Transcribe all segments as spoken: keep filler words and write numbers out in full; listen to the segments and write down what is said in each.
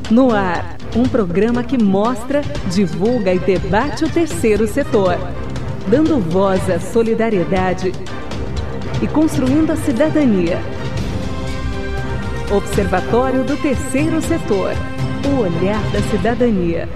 No ar, um programa que mostra, divulga e debate o terceiro setor, dando voz à solidariedade e construindo a cidadania. Observatório do Terceiro Setor, o olhar da cidadania.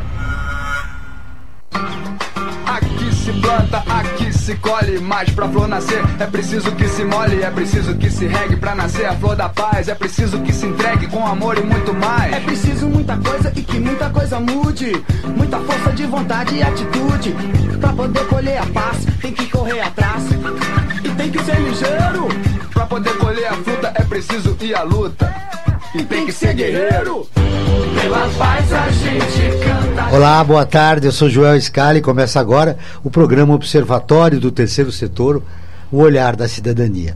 Aqui se planta, aqui se colhe, mas pra flor nascer é preciso que se molhe, é preciso que se regue pra nascer a flor da paz, é preciso que se entregue com amor e muito mais. É preciso muita coisa e que muita coisa mude, muita força de vontade e atitude. Pra poder colher a paz, tem que correr atrás e tem que ser ligeiro. Pra poder colher a fruta é preciso ir à luta e tem, tem que ser guerreiro. Pela paz a gente canta. Olá, boa tarde, eu sou Joel Scali e começa agora o programa Observatório do Terceiro Setor, o olhar da cidadania.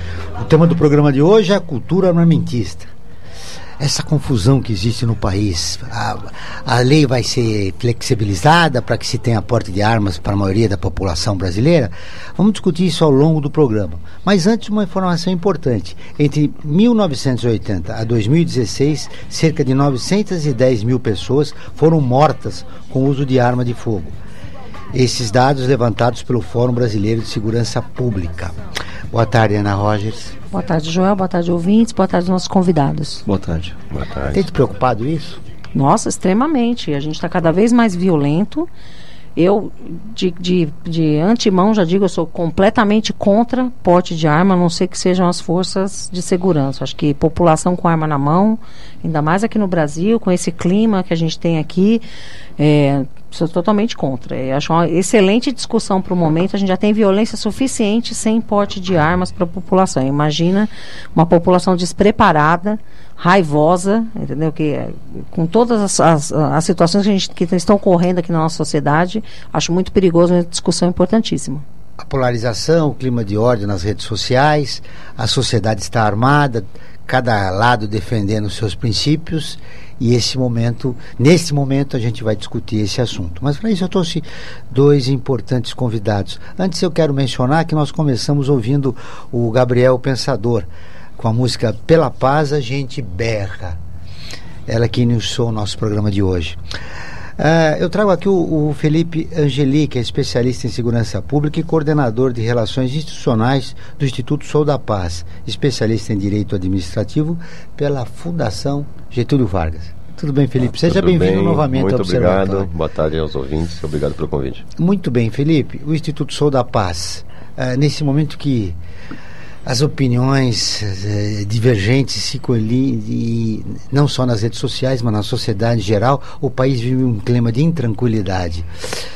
O tema do programa de hoje é a cultura armamentista. Essa confusão que existe no país, a, a lei vai ser flexibilizada para que se tenha porte de armas para a maioria da população brasileira? Vamos discutir isso ao longo do programa. Mas antes, uma informação importante. Entre mil novecentos e oitenta a dois mil e dezesseis, cerca de novecentas e dez mil pessoas foram mortas com o uso de arma de fogo. Esses dados levantados pelo Fórum Brasileiro de Segurança Pública. Boa tarde, Ana Rogers. Boa tarde, Joel. Boa tarde, ouvintes. Boa tarde, nossos convidados. Boa tarde. Boa tarde. Tem te preocupado isso? Nossa, extremamente. A gente está cada vez mais violento. Eu, de, de, de antemão, já digo, eu sou completamente contra porte de arma, a não ser que sejam as forças de segurança. Acho que população com arma na mão, ainda mais aqui no Brasil, com esse clima que a gente tem aqui, é, sou totalmente contra. Eu acho uma excelente discussão para o momento. A gente já tem violência suficiente sem porte de armas para a população. Imagina uma população despreparada, raivosa, entendeu? Que, com todas as, as, as situações que, a gente, que estão ocorrendo aqui na nossa sociedade, acho muito perigoso, uma discussão importantíssima. A polarização, o clima de ódio nas redes sociais, a sociedade está armada, cada lado defendendo os seus princípios, e esse momento, nesse momento a gente vai discutir esse assunto. Mas para isso eu trouxe dois importantes convidados. Antes eu quero mencionar que nós começamos ouvindo o Gabriel Pensador, com a música Pela Paz a Gente Berra. Ela que iniciou o nosso programa de hoje. Uh, eu trago aqui o, o Felipe Angeli, que é especialista em segurança pública e coordenador de relações institucionais do Instituto Sou da Paz, especialista em direito administrativo pela Fundação Getúlio Vargas. Tudo bem, Felipe? Seja Tudo bem-vindo bem, novamente muito ao Observatório. Obrigado, boa tarde aos ouvintes, obrigado pelo convite. Muito bem, Felipe, o Instituto Sou da Paz, uh, nesse momento que as opiniões eh, divergentes se colhem, não só nas redes sociais, mas na sociedade em geral, o país vive um clima de intranquilidade.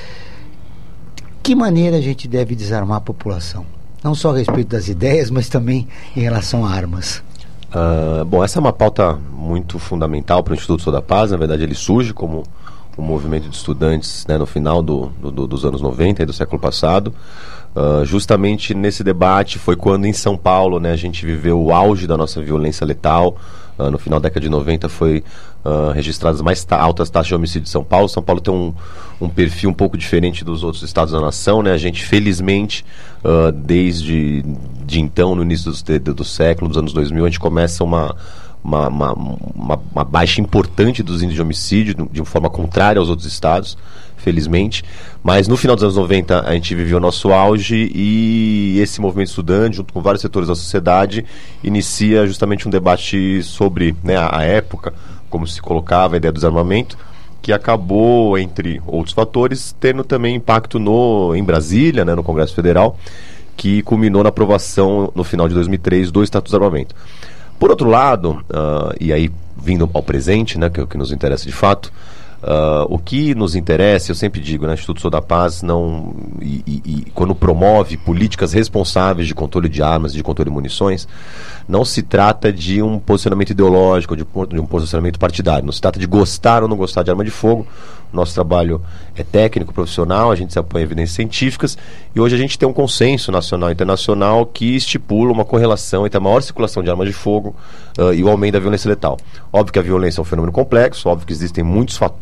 Que maneira a gente deve desarmar a população? Não só a respeito das ideias, mas também em relação a armas. Uh, bom, essa é uma pauta muito fundamental para o Instituto Sou da Paz. Na verdade, ele surge como um movimento de estudantes, né, no final do, do, dos anos noventa e do século passado. Uh, justamente nesse debate foi quando em São Paulo, né, a gente viveu o auge da nossa violência letal. Uh, no final da década de noventa foi uh, registradas mais ta- altas taxas de homicídio de São Paulo. São Paulo tem um, um perfil um pouco diferente dos outros estados da nação, né? A gente, felizmente, uh, desde de então, no início do, do, do século, dos anos dois mil, a gente começa uma... Uma, uma, uma, uma baixa importante dos índices de homicídio, de uma forma contrária aos outros estados, felizmente. Mas no final dos anos noventa a gente viveu o nosso auge e esse movimento estudante, junto com vários setores da sociedade, inicia justamente um debate sobre, né, a, a época, como se colocava a ideia do desarmamento, que acabou, entre outros fatores, tendo também impacto no, em Brasília, né, no Congresso Federal, que culminou na aprovação, no final de dois mil e três, do Estatuto do Desarmamento. Por outro lado, uh, e aí vindo ao presente, né, que é o que nos interessa de fato, uh, o que nos interessa, eu sempre digo, né, o Instituto Sou da Paz, não, e, e, e quando promove políticas responsáveis de controle de armas, de controle de munições, não se trata de um posicionamento ideológico, de, de um posicionamento partidário, não se trata de gostar ou não gostar de arma de fogo. Nosso trabalho é técnico, profissional, a gente se apoia em evidências científicas e hoje a gente tem um consenso nacional e internacional que estipula uma correlação entre a maior circulação de armas de fogo uh, e o aumento da violência letal. Óbvio que a violência é um fenômeno complexo, óbvio que existem muitos fatores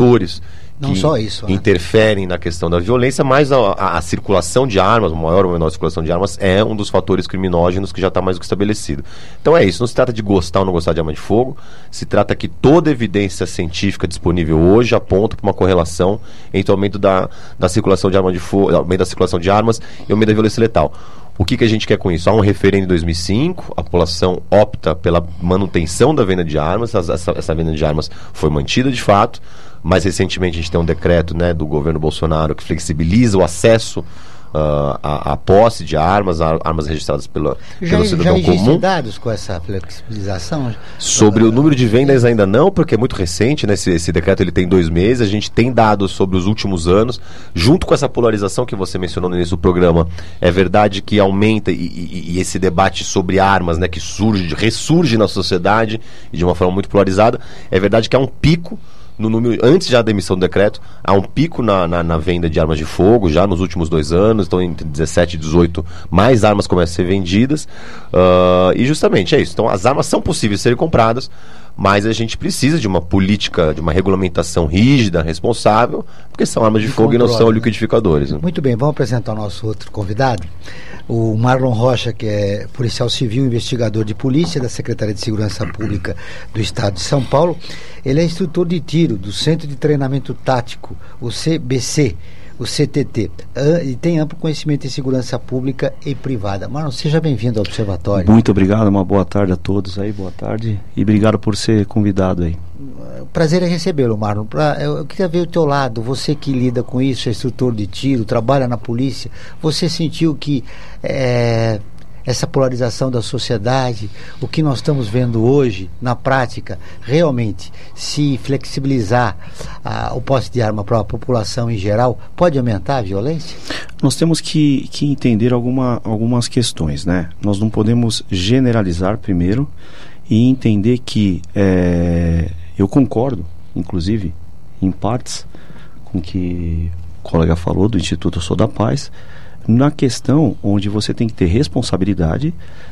fatores Não que só isso, né? interferem na questão da violência, mas a, a, a circulação de armas, maior ou menor circulação de armas, é um dos fatores criminógenos que já está mais do que estabelecido. Então é isso, não se trata de gostar ou não gostar de arma de fogo, se trata que toda evidência científica disponível hoje aponta para uma correlação entre o aumento da, da circulação de arma de fogo, aumento da circulação de armas e o aumento da violência letal. O que, que a gente quer com isso? Há um referendo em dois mil e cinco, a população opta pela manutenção da venda de armas, essa, essa venda de armas foi mantida de fato. Mais recentemente a gente tem um decreto, né, do governo Bolsonaro que flexibiliza o acesso uh, à, à posse de armas, a, armas registradas pela, já, pelo cidadão já comum. dados com essa flexibilização? Sobre uh, o número de vendas ainda não, porque é muito recente, né? Esse, esse decreto ele tem dois meses, a gente tem dados sobre os últimos anos, junto com essa polarização que você mencionou no início do programa. É verdade que aumenta e, e, e esse debate sobre armas, né, que surge, ressurge na sociedade e de uma forma muito polarizada. É verdade que há um pico no número, antes já da emissão do decreto, há um pico na, na, na venda de armas de fogo, já nos últimos dois anos, então entre dezessete e dezoito, mais armas começam a ser vendidas, uh, e justamente é isso. Então as armas são possíveis de serem compradas, mas a gente precisa de uma política, de uma regulamentação rígida, responsável, porque são armas de, de fogo controle, e não são né? liquidificadores. Né? Muito bem, vamos apresentar o nosso outro convidado, o Marlon Rocha, que é policial civil, investigador de polícia da Secretaria de Segurança Pública do Estado de São Paulo. Ele é instrutor de tiro do Centro de Treinamento Tático, o C B C, o C T T, e tem amplo conhecimento em segurança pública e privada. Marlon, seja bem-vindo ao Observatório. Muito obrigado, uma boa tarde a todos aí, boa tarde, e obrigado por ser convidado aí. Prazer é recebê-lo, Marlon. Pra, eu, eu queria ver o teu lado, você que lida com isso, é instrutor de tiro, trabalha na polícia, você sentiu que é, essa polarização da sociedade, o que nós estamos vendo hoje, na prática, realmente, se flexibilizar a, o posse de arma para a população em geral, pode aumentar a violência? Nós temos que, que entender alguma, algumas questões, né? Nós não podemos generalizar primeiro e entender que é, eu concordo, inclusive, em partes, com o que o colega falou do Instituto Eu Sou da Paz, na questão onde você tem que ter responsabilidade,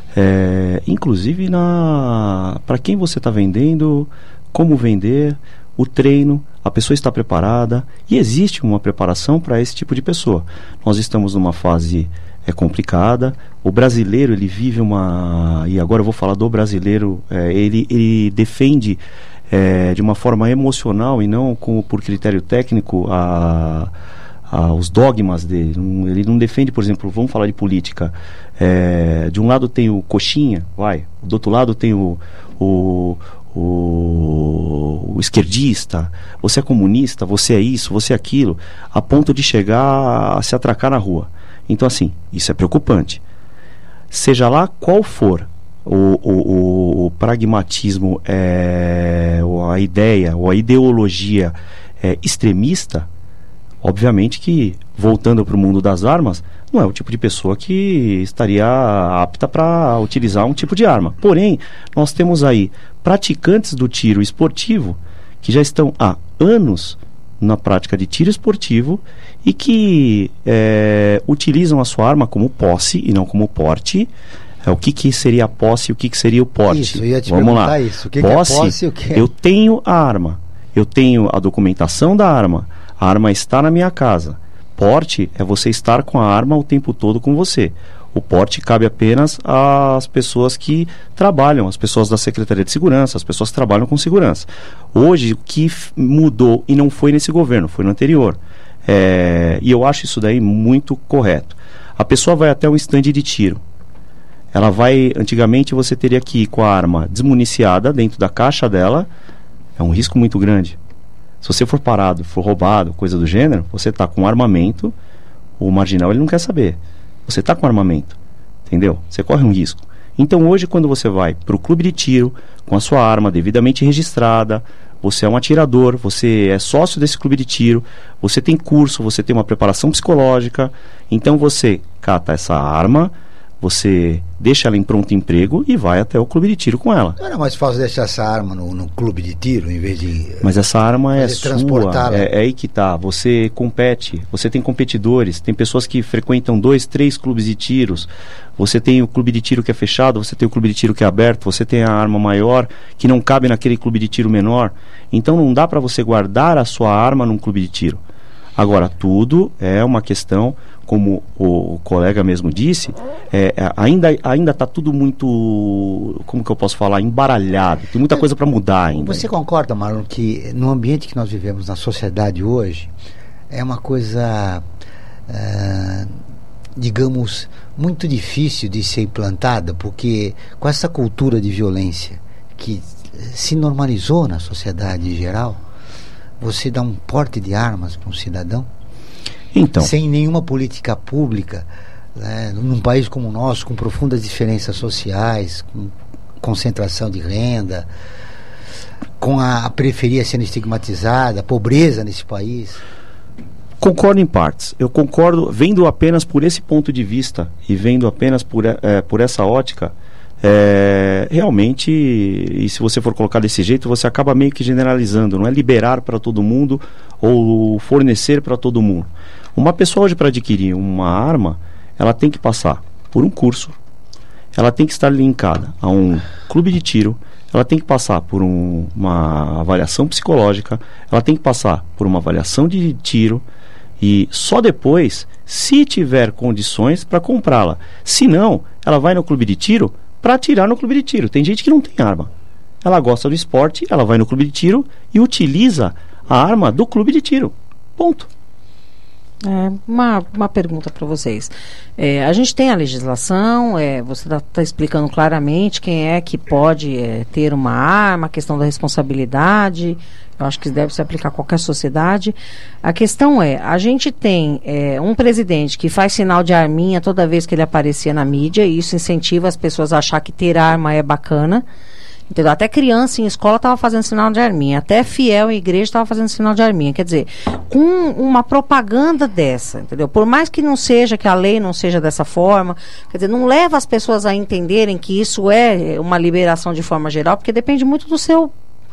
é, inclusive na para quem você está vendendo, como vender, o treino, a pessoa está preparada, e existe uma preparação para esse tipo de pessoa. Nós estamos numa fase é, complicada, o brasileiro ele vive uma, e agora eu vou falar do brasileiro, é, ele, ele defende é, de uma forma emocional e não com, por critério técnico a Ah, os dogmas dele. Não, ele não defende, por exemplo, vamos falar de política, é, de um lado tem o coxinha, vai, do outro lado tem o, o, o, o esquerdista, você é comunista, você é isso, você é aquilo, a ponto de chegar a se atracar na rua. Então assim, isso é preocupante. Seja lá qual for o, o, o, o pragmatismo, é, ou a ideia, ou a ideologia é, extremista, obviamente que, voltando para o mundo das armas, não é o tipo de pessoa que estaria apta para utilizar um tipo de arma. Porém, nós temos aí praticantes do tiro esportivo que já estão há anos na prática de tiro esportivo e que é, utilizam a sua arma como posse e não como porte. É, o que, que seria a posse e o que, que seria o porte? Isso, eu ia te Vamos perguntar lá. isso. O que, posse, que é posse e o que é? Eu tenho a arma, eu tenho a documentação da arma, a arma está na minha casa. Porte é você estar com a arma o tempo todo com você. O porte cabe apenas às pessoas que trabalham, as pessoas da Secretaria de Segurança, as pessoas que trabalham com segurança. Hoje, o que mudou, e não foi nesse governo, foi no anterior, é, e eu acho isso daí muito correto. A pessoa vai até um estande de tiro. Ela vai, antigamente você teria que ir com a arma desmuniciada dentro da caixa dela, é um risco muito grande. Se você for parado, for roubado, coisa do gênero, você está com armamento, o marginal ele não quer saber. Você está com armamento, entendeu? Você corre um risco. Então hoje, quando você vai para o clube de tiro, com a sua arma devidamente registrada, você é um atirador, você é sócio desse clube de tiro, você tem curso, você tem uma preparação psicológica, então você cata essa arma, você deixa ela em pronto emprego e vai até o clube de tiro com ela. Não era mais fácil deixar essa arma no, no clube de tiro, em vez de... Mas essa arma é sua, transportá-la. é, é aí que tá. Você compete, você tem competidores, tem pessoas que frequentam dois, três clubes de tiros. Você tem o clube de tiro que é fechado, você tem o clube de tiro que é aberto, você tem a arma maior que não cabe naquele clube de tiro menor. Então não dá para você guardar a sua arma num clube de tiro. Agora, tudo é uma questão, como o, o colega mesmo disse, é, ainda ainda está tudo muito, como que eu posso falar, embaralhado. Tem muita coisa para mudar ainda. Você concorda, Marlon, que no ambiente que nós vivemos na sociedade hoje, é uma coisa, é, digamos, muito difícil de ser implantada, porque com essa cultura de violência que se normalizou na sociedade em geral, você dá um porte de armas para um cidadão, então, sem nenhuma política pública, né, num país como o nosso, com profundas diferenças sociais, com concentração de renda, com a periferia sendo estigmatizada, a pobreza nesse país. Concordo em partes. Eu concordo, vendo apenas por esse ponto de vista e vendo apenas por, é, por essa ótica, é, realmente, e se você for colocar desse jeito, você acaba meio que generalizando, não é liberar para todo mundo ou fornecer para todo mundo. Uma pessoa hoje, para adquirir uma arma, ela tem que passar por um curso, ela tem que estar linkada a um clube de tiro, ela tem que passar por um, uma avaliação psicológica, ela tem que passar por uma avaliação de tiro, e só depois, se tiver condições, para comprá-la. Se não, ela vai no clube de tiro para atirar no clube de tiro. Tem gente que não tem arma. Ela gosta do esporte, ela vai no clube de tiro e utiliza a arma do clube de tiro. Ponto. É, uma, uma pergunta para vocês. É, a gente tem a legislação, é, você está tá explicando claramente quem é que pode é, ter uma arma, a questão da responsabilidade. Eu acho que deve se aplicar a qualquer sociedade. A questão é, a gente tem é, um presidente que faz sinal de arminha toda vez que ele aparecia na mídia, e isso incentiva as pessoas a achar que ter arma é bacana. Entendeu? Até criança em escola estava fazendo sinal de arminha, até fiel em igreja estava fazendo sinal de arminha. Quer dizer, com uma propaganda dessa, entendeu? Por mais que não seja, que a lei não seja dessa forma, quer dizer, não leva as pessoas a entenderem que isso é uma liberação de forma geral, porque depende muito do seu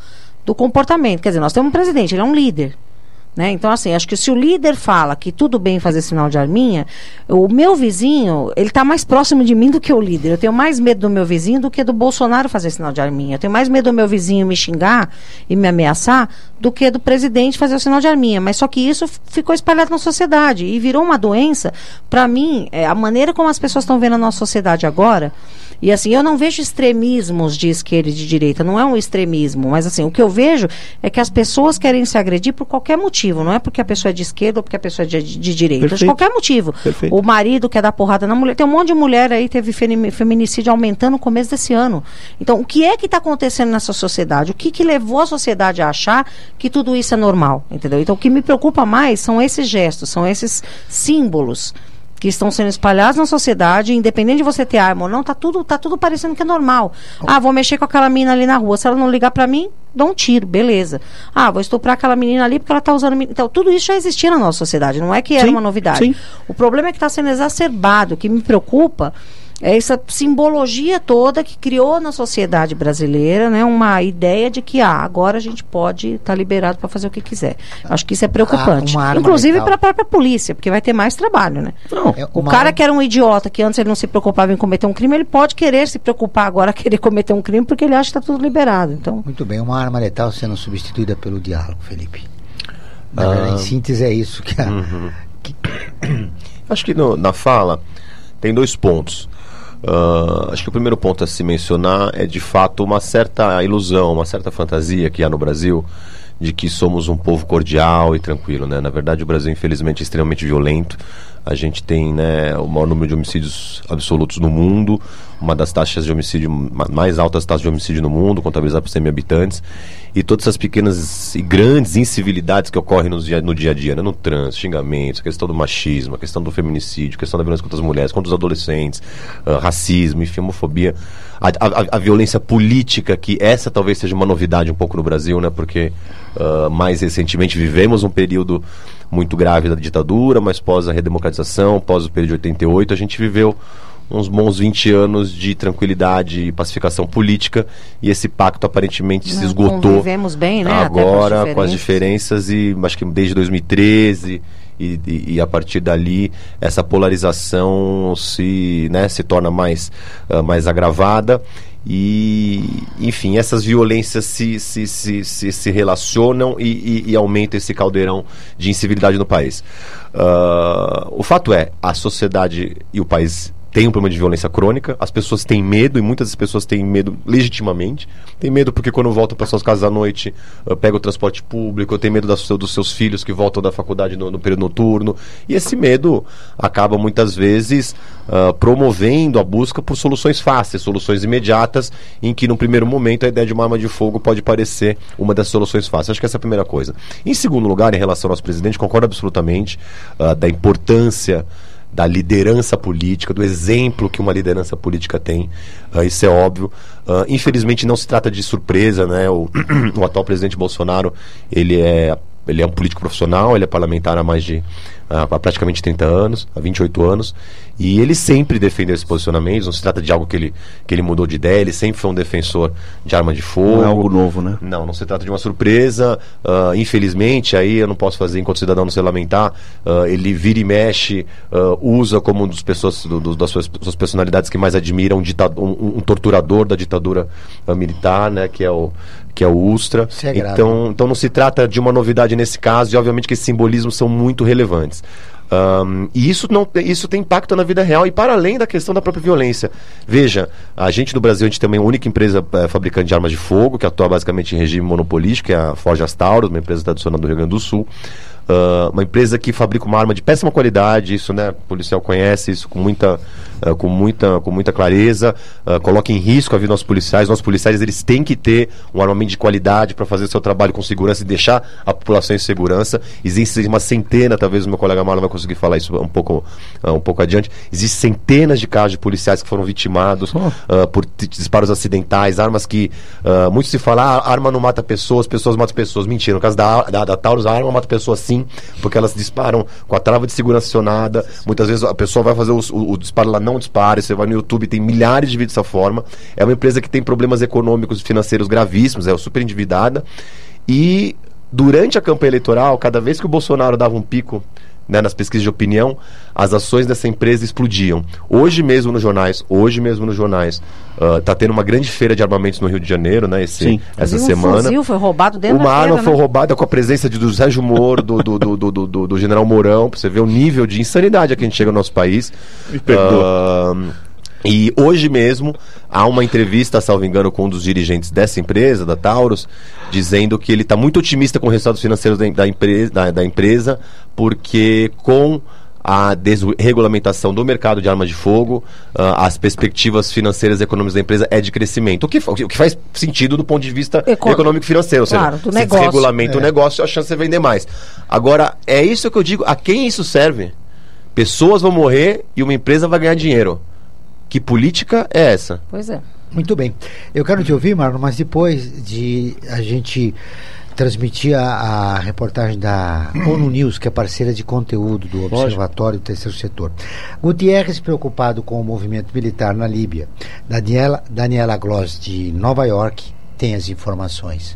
do comportamento. Quer dizer, nós temos um presidente, ele é um líder, né? Então, assim, acho que se o líder fala que tudo bem fazer sinal de arminha, o meu vizinho, ele está mais próximo de mim do que o líder. Eu tenho mais medo do meu vizinho do que do Bolsonaro fazer sinal de arminha. Eu tenho mais medo do meu vizinho me xingar e me ameaçar do que do presidente fazer o sinal de arminha. Mas só que isso ficou espalhado na sociedade e virou uma doença. Para mim, é, a maneira como as pessoas estão vendo a nossa sociedade agora. E assim, eu não vejo extremismos de esquerda e de direita, não é um extremismo, mas assim, o que eu vejo é que as pessoas querem se agredir por qualquer motivo, não é porque a pessoa é de esquerda ou porque a pessoa é de, de direita, de qualquer motivo. Perfeito. O marido quer dar porrada na mulher, tem um monte de mulher aí, teve feminicídio aumentando no começo desse ano. Então, o que é que está acontecendo nessa sociedade? O que que levou a sociedade a achar que tudo isso é normal, entendeu? Então, o que me preocupa mais são esses gestos, são esses símbolos que estão sendo espalhados na sociedade, independente de você ter arma ou não, tá tudo, tá tudo parecendo que é normal. Ah, vou mexer com aquela menina ali na rua, se ela não ligar pra mim, dou um tiro, beleza. Ah, vou estuprar aquela menina ali porque ela tá usando... Então, tudo isso já existia na nossa sociedade, não é que era Sim, uma novidade. sim. O problema é que está sendo exacerbado, o que me preocupa é essa simbologia toda que criou na sociedade brasileira, né, uma ideia de que ah, agora a gente pode estar tá liberado para fazer o que quiser. Acho que isso é preocupante. Ah, inclusive para a própria polícia, porque vai ter mais trabalho, né? Não, É O uma cara arma- que era um idiota, que antes ele não se preocupava em cometer um crime, ele pode querer se preocupar agora, querer cometer um crime, porque ele acha que está tudo liberado. Então, Muito bem, uma arma letal sendo substituída pelo diálogo, Felipe. Na Ah. verdade, em síntese, é isso que, a, Uhum. que Acho que no- na fala tem dois pontos. Ah, acho que o primeiro ponto a se mencionar é de fato uma certa ilusão, uma certa fantasia que há no Brasil de que somos um povo cordial e tranquilo, né? Na verdade, o Brasil, infelizmente, é extremamente violento. A gente tem, né, o maior número de homicídios absolutos no mundo, uma das taxas de homicídio, ma- mais altas taxas de homicídio no mundo, contabilizado por cem mil habitantes, e todas essas pequenas e grandes incivilidades que ocorrem no dia, no dia a dia, né? No trânsito, xingamentos, a questão do machismo, a questão do feminicídio, a questão da violência contra as mulheres, contra os adolescentes, ah, racismo, enfim, homofobia, a, a, a violência política, que essa talvez seja uma novidade um pouco no Brasil, né? Porque ah, mais recentemente vivemos um período muito grave da ditadura, mas pós a redemocratização, pós o período de oitenta e oito, a gente viveu uns bons vinte anos de tranquilidade e pacificação política, e esse pacto aparentemente se esgotou. Convivemos bem, né? Agora, com as, com as diferenças, e acho que desde dois mil e treze, e, e, e a partir dali, essa polarização se, né, se torna mais, uh, mais agravada. E, enfim, essas violências se, se, se, se, se relacionam e, e, e aumentam esse caldeirão de incivilidade no país. Uh, o fato é, a sociedade e o país tem um problema de violência crônica, as pessoas têm medo, e muitas das pessoas têm medo legitimamente. Tem medo porque quando voltam para suas casas à noite, uh, pega o transporte público, tem medo das, dos seus filhos que voltam da faculdade no, no período noturno, e esse medo acaba muitas vezes uh, promovendo a busca por soluções fáceis, soluções imediatas, em que no primeiro momento a ideia de uma arma de fogo pode parecer uma das soluções fáceis. Acho que essa é a primeira coisa. Em segundo lugar, em relação ao nosso presidente, concordo absolutamente uh, da importância da liderança política, do exemplo que uma liderança política tem, uh, isso é óbvio. Uh, infelizmente não se trata de surpresa, né? O, o atual presidente Bolsonaro, ele é, ele é um político profissional, ele é parlamentar há mais de uh, há praticamente trinta anos, há vinte e oito anos, e ele sempre defendeu esses posicionamentos. Não se trata de algo que ele, que ele mudou de ideia, ele sempre foi um defensor de arma de fogo. Não é algo novo, né? Não, não se trata de uma surpresa. Uh, infelizmente, aí eu não posso fazer enquanto cidadão não se lamentar, uh, ele vira e mexe, uh, usa como um dos pessoas, do, do, das suas, suas personalidades que mais admiram um, ditado, um, um torturador da ditadura uh, militar, né, que é o, que é o Ustra. É então, então não se trata de uma novidade nesse caso, e obviamente que esses simbolismos são muito relevantes. Um, e isso, não, isso tem impacto na vida real, e para além da questão da própria violência. Veja, a gente no Brasil, a gente também é a única empresa é, fabricante de armas de fogo, que atua basicamente em regime monopolístico, que é a Forjas Taurus, uma empresa tradicional do Rio Grande do Sul. Uh, uma empresa que fabrica uma arma de péssima qualidade, isso, né, o policial conhece isso com muita, uh, com muita, com muita clareza, uh, coloca em risco a vida dos policiais. Nossos policiais, eles têm que ter um armamento de qualidade para fazer o seu trabalho com segurança e deixar a população em segurança. Existem uma centena, talvez o meu colega Marlon vai conseguir falar isso um pouco, uh, um pouco adiante, existem centenas de casos de policiais que foram vitimados oh. uh, por t- disparos acidentais, armas que, uh, muito se fala, ah, arma não mata pessoas, pessoas matam pessoas. Mentira, no caso da, da, da Taurus, a arma mata pessoas sim, porque elas disparam com a trava de segurança acionada. Muitas vezes a pessoa vai fazer o, o, o disparo, ela não dispara. Você vai no YouTube, tem milhares de vídeos dessa forma. É uma empresa que tem problemas econômicos e financeiros gravíssimos, é super endividada. E durante a campanha eleitoral, cada vez que o Bolsonaro dava um pico, né, nas pesquisas de opinião, as ações dessa empresa explodiam. Hoje mesmo nos jornais, hoje mesmo nos jornais, uh, tá tendo uma grande feira de armamentos no Rio de Janeiro, né, esse, Sim. essa um semana. Fuzil foi roubado dentro uma da arma feira, foi né? roubada com a presença de, do Sérgio Moro, do, do, do, do, do, do general Mourão, pra você ver o nível de insanidade a que a gente chega no nosso país. Me perdoa. Uh, E hoje mesmo há uma entrevista, salvo engano, com um dos dirigentes dessa empresa, da Taurus, dizendo que ele está muito otimista com os resultados financeiros da, da, empresa, da, da empresa, porque com a desregulamentação do mercado de armas de fogo, uh, as perspectivas financeiras e econômicas da empresa é de crescimento. O que, o que faz sentido do ponto de vista Econ... econômico e financeiro. Claro, ou seja, do se negócio. desregulamenta É. o negócio, a chance de você vender mais. Agora, é isso que eu digo, a quem isso serve? Pessoas vão morrer e uma empresa vai ganhar dinheiro. Que política é essa? Pois é. Muito bem. Eu quero te ouvir, Marlon, mas depois de a gente transmitir a, a reportagem da ONU News, que é parceira de conteúdo do Observatório do Terceiro Setor. Gutierrez, preocupado com o movimento militar na Líbia. Daniela, Daniela Gloss, de Nova York, tem as informações.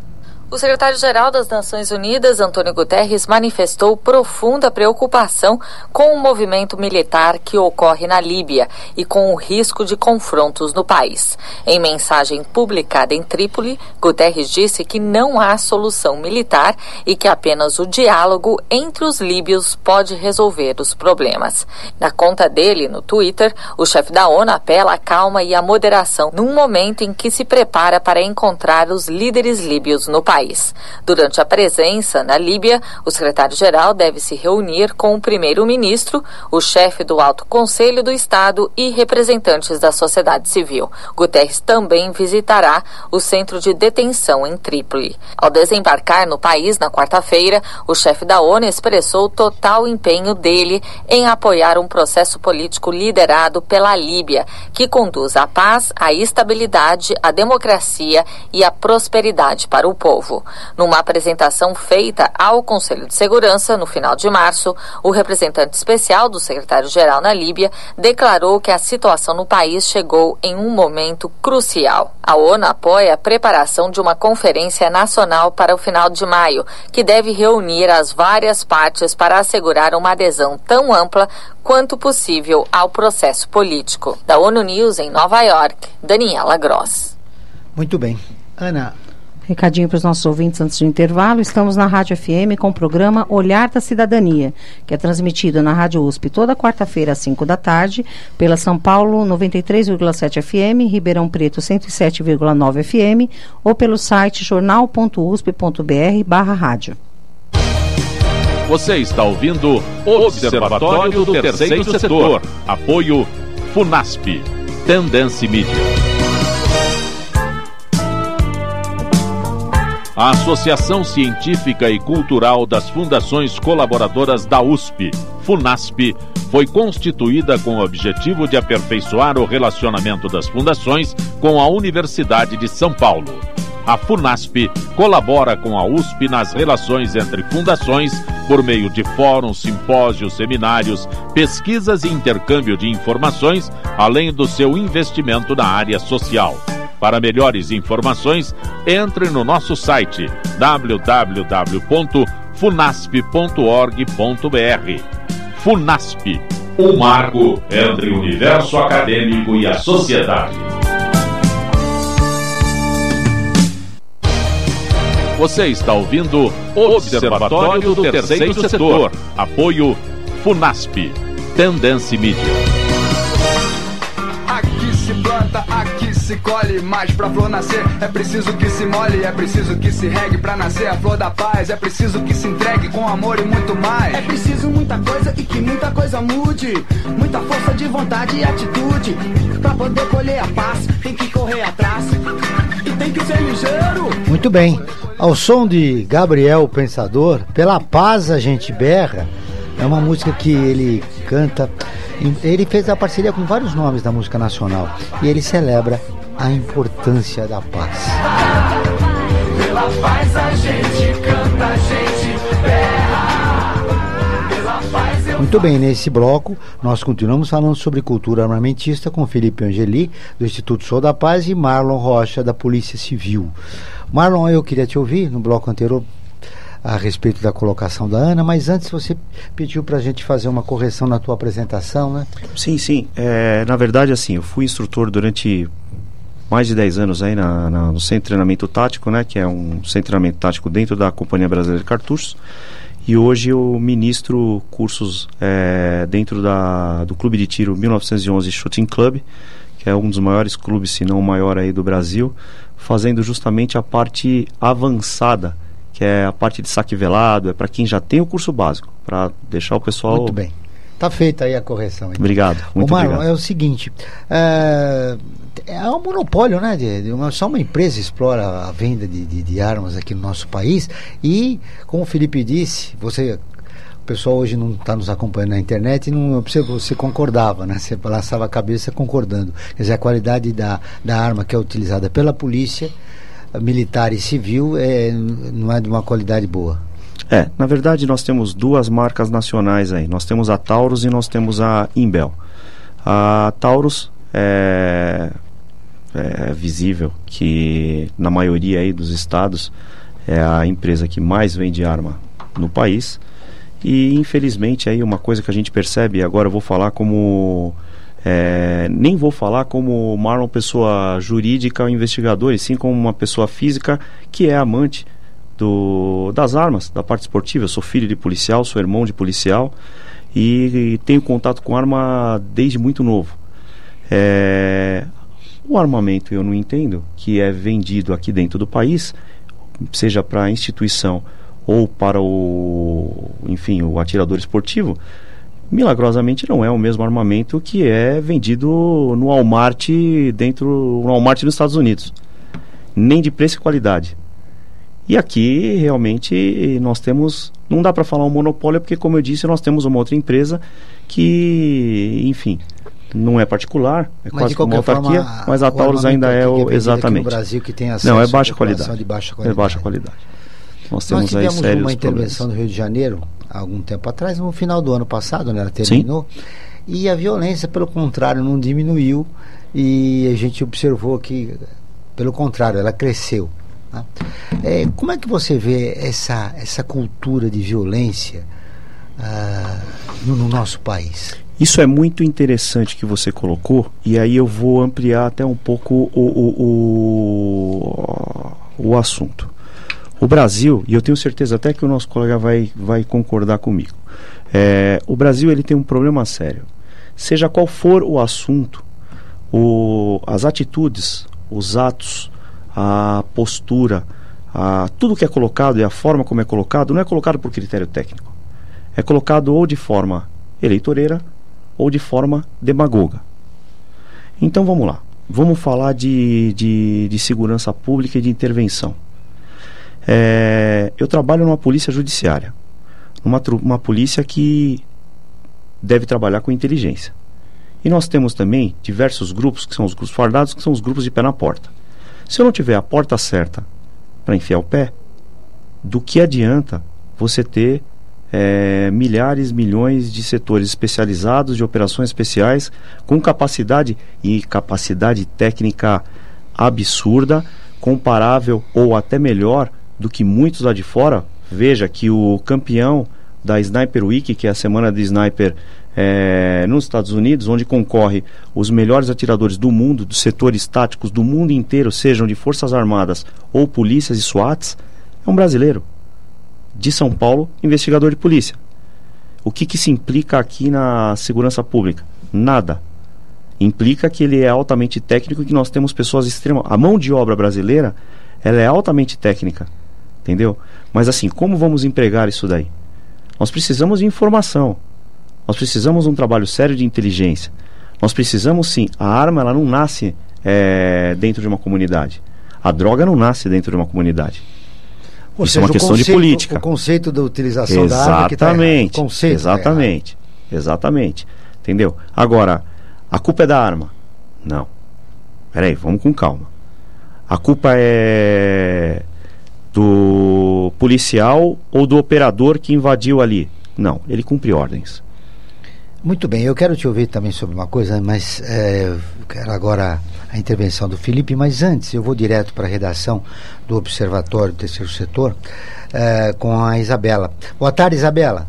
O secretário-geral das Nações Unidas, Antônio Guterres, manifestou profunda preocupação com o movimento militar que ocorre na Líbia e com o risco de confrontos no país. Em mensagem publicada em Trípoli, Guterres disse que não há solução militar e que apenas o diálogo entre os líbios pode resolver os problemas. Na conta dele, no Twitter, o chefe da ONU apela à calma e à moderação num momento em que se prepara para encontrar os líderes líbios no país. Durante a presença na Líbia, o secretário-geral deve se reunir com o primeiro-ministro, o chefe do Alto Conselho do Estado e representantes da sociedade civil. Guterres também visitará o centro de detenção em Trípoli. Ao desembarcar no país na quarta-feira, o chefe da ONU expressou total empenho dele em apoiar um processo político liderado pela Líbia, que conduz à paz, à estabilidade, à democracia e à prosperidade para o povo. alvo. Numa apresentação feita ao Conselho de Segurança, no final de março, o representante especial do secretário-geral na Líbia declarou que a situação no país chegou em um momento crucial. A ONU apoia a preparação de uma conferência nacional para o final de maio, que deve reunir as várias partes para assegurar uma adesão tão ampla quanto possível ao processo político. Da ONU News em Nova York, Daniela Gross. Muito bem. Ana. Recadinho para os nossos ouvintes antes do intervalo. Estamos na Rádio F M com o programa Olhar da Cidadania, que é transmitido na Rádio U S P toda quarta-feira às cinco da tarde, pela São Paulo noventa e três vírgula sete F M, Ribeirão Preto cento e sete vírgula nove F M ou pelo site jornal ponto usp ponto br barra rádio. Você está ouvindo o Observatório do Terceiro Setor. Apoio FUNASP. Tendência Mídia. A Associação Científica e Cultural das Fundações Colaboradoras da U S P, FUNASP, foi constituída com o objetivo de aperfeiçoar o relacionamento das fundações com a Universidade de São Paulo. A FUNASP colabora com a U S P nas relações entre fundações por meio de fóruns, simpósios, seminários, pesquisas e intercâmbio de informações, além do seu investimento na área social. Para melhores informações, entre no nosso site w w w ponto funasp ponto org ponto br. FUNASP, um marco entre o universo acadêmico e a sociedade. Você está ouvindo o Observatório do Terceiro Setor. Apoio FUNASP. Tendência Mídia. Aqui se planta, aqui se colhe, mas pra flor nascer é preciso que se molhe, é preciso que se regue pra nascer a flor da paz, é preciso que se entregue com amor e muito mais. É preciso muita coisa e que muita coisa mude, muita força de vontade e atitude. Pra poder colher a paz, tem que correr atrás e tem que ser ligeiro. Muito bem. Ao som de Gabriel Pensador, Pela Paz a Gente Berra, é uma música que ele canta. Ele fez a parceria com vários nomes da música nacional e ele celebra a importância da paz. Pela paz a gente canta, a gente berra. Pela paz eu... Muito bem, nesse bloco nós continuamos falando sobre cultura armamentista com Felipe Angeli, do Instituto Sou da Paz, e Marlon Rocha, da Polícia Civil. Marlon, eu queria te ouvir no bloco anterior a respeito da colocação da Ana, mas antes você pediu para a gente fazer uma correção na tua apresentação, né? Sim, sim. É, na verdade, assim, eu fui instrutor durante mais de dez anos aí na, na, no Centro de Treinamento Tático, né? Que é um centro de treinamento tático dentro da Companhia Brasileira de Cartuchos. E hoje eu ministro cursos é, dentro da, do Clube de Tiro mil novecentos e onze Shooting Club, que é um dos maiores clubes, se não o maior aí do Brasil, fazendo justamente a parte avançada, que é a parte de saque velado, é para quem já tem o curso básico, para deixar o pessoal... Muito bem. Tá feita aí a correção. Então. Obrigado, muito Ô, Marlon, obrigado. É o seguinte, é, é um monopólio, né? De, de uma, só uma empresa explora a venda de, de, de armas aqui no nosso país e, como o Felipe disse, você... O pessoal hoje não está nos acompanhando na internet e não, você, você concordava, né? Você balançava a cabeça concordando. Quer dizer, a qualidade da, da arma que é utilizada pela polícia militar e civil é, não é de uma qualidade boa. É, na verdade nós temos duas marcas nacionais aí. Nós temos a Taurus e nós temos a Imbel. A Taurus é, é visível que na maioria aí dos estados é a empresa que mais vende arma no país. E infelizmente aí uma coisa que a gente percebe, agora eu vou falar como... É, nem vou falar como Marlon pessoa jurídica ou investigador, e sim como uma pessoa física que é amante do, das armas, da parte esportiva. Eu sou filho de policial, sou irmão de policial e, e tenho contato com arma desde muito novo. É, o armamento eu não entendo que é vendido aqui dentro do país, seja para a instituição ou para o, enfim, o atirador esportivo, milagrosamente não é o mesmo armamento que é vendido no Walmart dentro no Walmart nos Estados Unidos, nem de preço e qualidade. E aqui realmente nós temos, não dá para falar um monopólio porque, como eu disse, nós temos uma outra empresa que, enfim, não é particular, é mas quase como uma autarquia, forma, mas a Taurus ainda é o, exatamente. No Brasil que tem acesso não, é baixa qualidade. de baixa qualidade. É baixa qualidade. Nós temos Nós tivemos aí sérios uma intervenção problemas. no Rio de Janeiro, há algum tempo atrás, no final do ano passado, né, ela terminou, Sim. e a violência, pelo contrário, não diminuiu, e a gente observou que, pelo contrário, ela cresceu. Né? É, como é que você vê essa, essa cultura de violência ah, no, no nosso país? Isso é muito interessante que você colocou, e aí eu vou ampliar até um pouco o, o, o, o assunto. O Brasil, e eu tenho certeza até que o nosso colega vai, vai concordar comigo, é, o Brasil ele tem um problema sério. Seja qual for o assunto, o, as atitudes, os atos, a postura, a, tudo que é colocado e a forma como é colocado, não é colocado por critério técnico. É colocado ou de forma eleitoreira ou de forma demagoga. Então vamos lá. Vamos falar de, de, de segurança pública e de intervenção. É, eu trabalho numa polícia judiciária, uma, uma polícia que deve trabalhar com inteligência. E nós temos também diversos grupos, que são os grupos fardados, que são os grupos de pé na porta. Se eu não tiver a porta certa para enfiar o pé, do que adianta você ter é, milhares, milhões de setores especializados, de operações especiais, com capacidade e capacidade técnica absurda, comparável ou até melhor do que muitos lá de fora. Veja que o campeão da Sniper Week, que é a semana de sniper é, nos Estados Unidos, onde concorre os melhores atiradores do mundo, dos setores táticos do mundo inteiro, sejam de forças armadas ou polícias e SWATs, é um brasileiro de São Paulo, investigador de polícia. O que que se implica aqui na segurança pública? Nada. Implica que ele é altamente técnico e que nós temos pessoas extremas. A mão de obra brasileira, ela é altamente técnica, entendeu? Mas assim, como vamos empregar isso daí? Nós precisamos de informação. Nós precisamos de um trabalho sério de inteligência. Nós precisamos sim. A arma, ela não nasce é, dentro de uma comunidade. A droga não nasce dentro de uma comunidade. Ou isso seja, é uma questão conceito, de política. O conceito da utilização exatamente, da arma que tá errado. Conceito exatamente, tá exatamente. Entendeu? Agora, a culpa é da arma? Não. Peraí, vamos com calma. A culpa é do policial ou do operador que invadiu ali? Não, ele cumpre ordens. Muito bem, eu quero te ouvir também sobre uma coisa, mas é, quero agora a intervenção do Felipe, mas antes eu vou direto para a redação do Observatório do Terceiro Setor é, com a Isabela. Boa tarde, Isabela.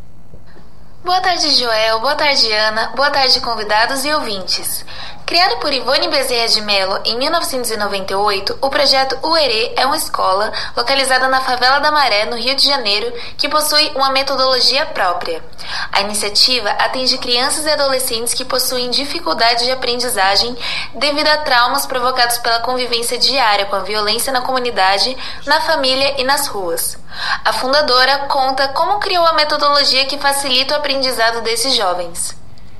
Boa tarde, Joel. Boa tarde, Ana. Boa tarde, convidados e ouvintes. Criado por Ivone Bezerra de Mello em mil novecentos e noventa e oito, o projeto Uerê é uma escola localizada na Favela da Maré, no Rio de Janeiro, que possui uma metodologia própria. A iniciativa atende crianças e adolescentes que possuem dificuldade de aprendizagem devido a traumas provocados pela convivência diária com a violência na comunidade, na família e nas ruas. A fundadora conta como criou a metodologia que facilita o aprendizado desses jovens.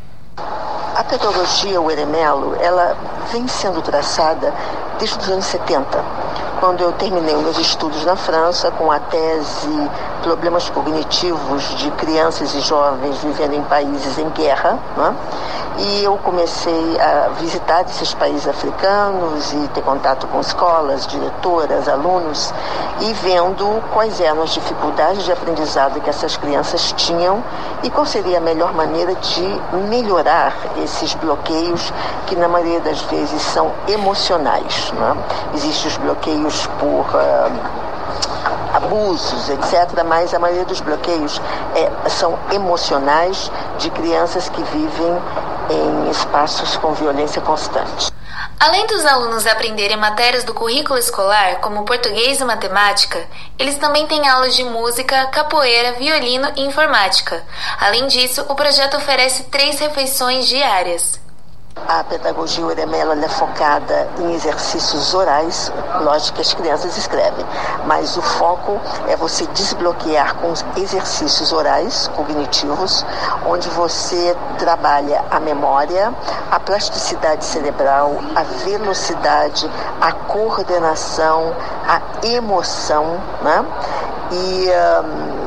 A metodologia Uerê Mello, ela vem sendo traçada desde os anos setenta, quando eu terminei meus estudos na França com a tese Problemas Cognitivos de Crianças e Jovens Vivendo em Países em Guerra, né? E eu comecei a visitar esses países africanos e ter contato com escolas, diretoras, alunos, e vendo quais eram as dificuldades de aprendizado que essas crianças tinham e qual seria a melhor maneira de melhorar esses bloqueios que na maioria das vezes são emocionais, né? Existem os bloqueios por uh, abusos, etcétera, mas a maioria dos bloqueios é, são emocionais de crianças que vivem em espaços com violência constante. Além dos alunos aprenderem matérias do currículo escolar, como português e matemática, eles também têm aulas de música, capoeira, violino e informática. Além disso, o projeto oferece três refeições diárias. A pedagogia Uerê Mello é focada em exercícios orais, lógico que as crianças escrevem, mas o foco é você desbloquear com exercícios orais, cognitivos, onde você trabalha a memória, a plasticidade cerebral, a velocidade, a coordenação, a emoção, né? E um,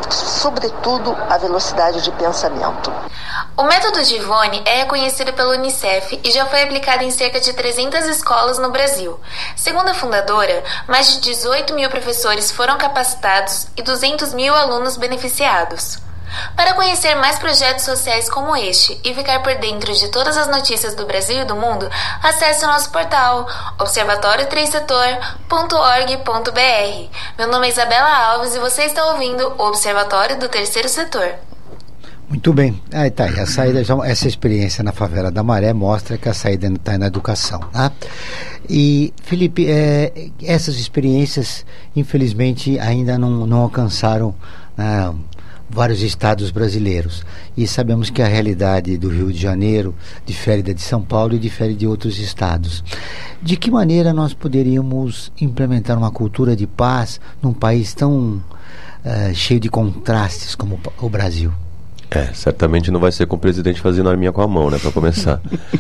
sobretudo a velocidade de pensamento. O método de Ivone é reconhecido pela Unicef e já foi aplicado em cerca de trezentas escolas no Brasil. Segundo a fundadora, mais de dezoito mil professores foram capacitados e duzentos mil alunos beneficiados. Para conhecer mais projetos sociais como este e ficar por dentro de todas as notícias do Brasil e do mundo, acesse o nosso portal observatório três setor ponto org ponto br. Meu nome é Isabela Alves e você está ouvindo o Observatório do Terceiro Setor. Muito bem. Ah, tá. E a saída, já, essa experiência na favela da Maré mostra que a saída está na educação. Tá? E, Felipe, é, essas experiências, infelizmente, ainda não, não alcançaram ah, vários estados brasileiros. E sabemos que a realidade do Rio de Janeiro difere da de São Paulo e difere de outros estados. De que maneira nós poderíamos implementar uma cultura de paz num país tão uh, cheio de contrastes como o Brasil? É, certamente não vai ser com o presidente fazendo arminha com a mão, né, para começar.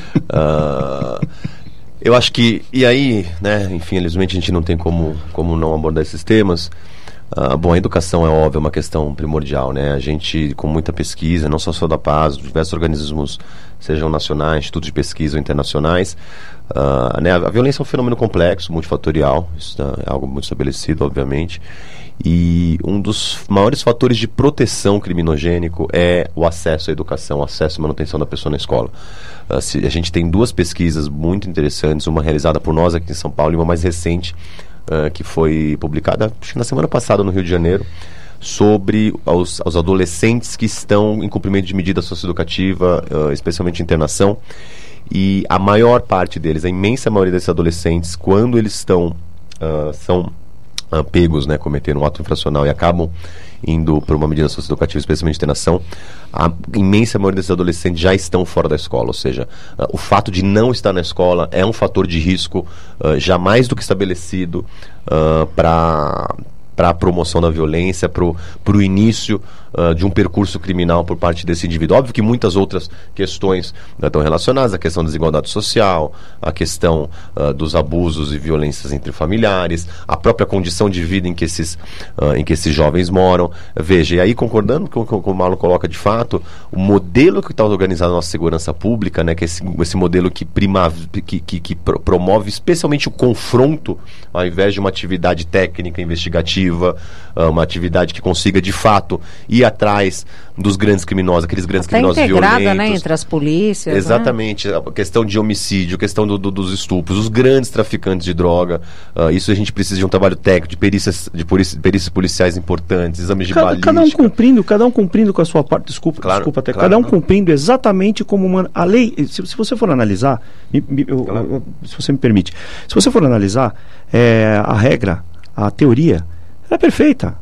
uh, eu acho que, e aí, né, enfim, infelizmente a gente não tem como, como não abordar esses temas. Uh, bom, a educação é óbvio, é uma questão primordial, né, a gente com muita pesquisa, não só só da Paz, diversos organismos, sejam nacionais, institutos de pesquisa ou internacionais, uh, né, a, a violência é um fenômeno complexo, multifatorial, isso é algo muito estabelecido, obviamente. E um dos maiores fatores de proteção criminogênico é o acesso à educação, o acesso e manutenção da pessoa na escola. Uh, se, a gente tem duas pesquisas muito interessantes, uma realizada por nós aqui em São Paulo e uma mais recente, uh, que foi publicada acho que na semana passada no Rio de Janeiro, sobre os, os adolescentes que estão em cumprimento de medida socioeducativa, uh, especialmente internação. E a maior parte deles, a imensa maioria desses adolescentes, quando eles estão, uh, são... pegos, né, cometeram um ato infracional e acabam indo para uma medida socioeducativa, especialmente internação, a imensa maioria desses adolescentes já estão fora da escola, ou seja, uh, o fato de não estar na escola é um fator de risco uh, já mais do que estabelecido uh, para para a promoção da violência, para o início uh, de um percurso criminal por parte desse indivíduo. Óbvio que muitas outras questões uh, estão relacionadas, a questão da desigualdade social, a questão uh, dos abusos e violências entre familiares, a própria condição de vida em que esses, uh, em que esses jovens moram. Veja, e aí concordando com o que o Marlon coloca de fato, o modelo que está organizado na nossa segurança pública, né, que é esse, esse modelo que, prima, que, que, que pro, promove especialmente o confronto, ao invés de uma atividade técnica, investigativa, uma atividade que consiga de fato ir atrás dos grandes criminosos, aqueles grandes Até criminosos integrada, violentos, né, entre as polícias. Exatamente, né? A questão de homicídio, a questão do, do, dos estupros, os grandes traficantes de droga, uh, isso a gente precisa de um trabalho técnico, de perícias, de perícias, perícias policiais importantes, exames de cada, balística. Cada um cumprindo, cada um cumprindo com a sua parte, desculpa, claro, desculpa até, claro, cada um não. cumprindo exatamente como uma, a lei, se, se você for analisar, me, me, eu, claro. eu, se você me permite, se você for analisar é, a regra, a teoria, ela é perfeita.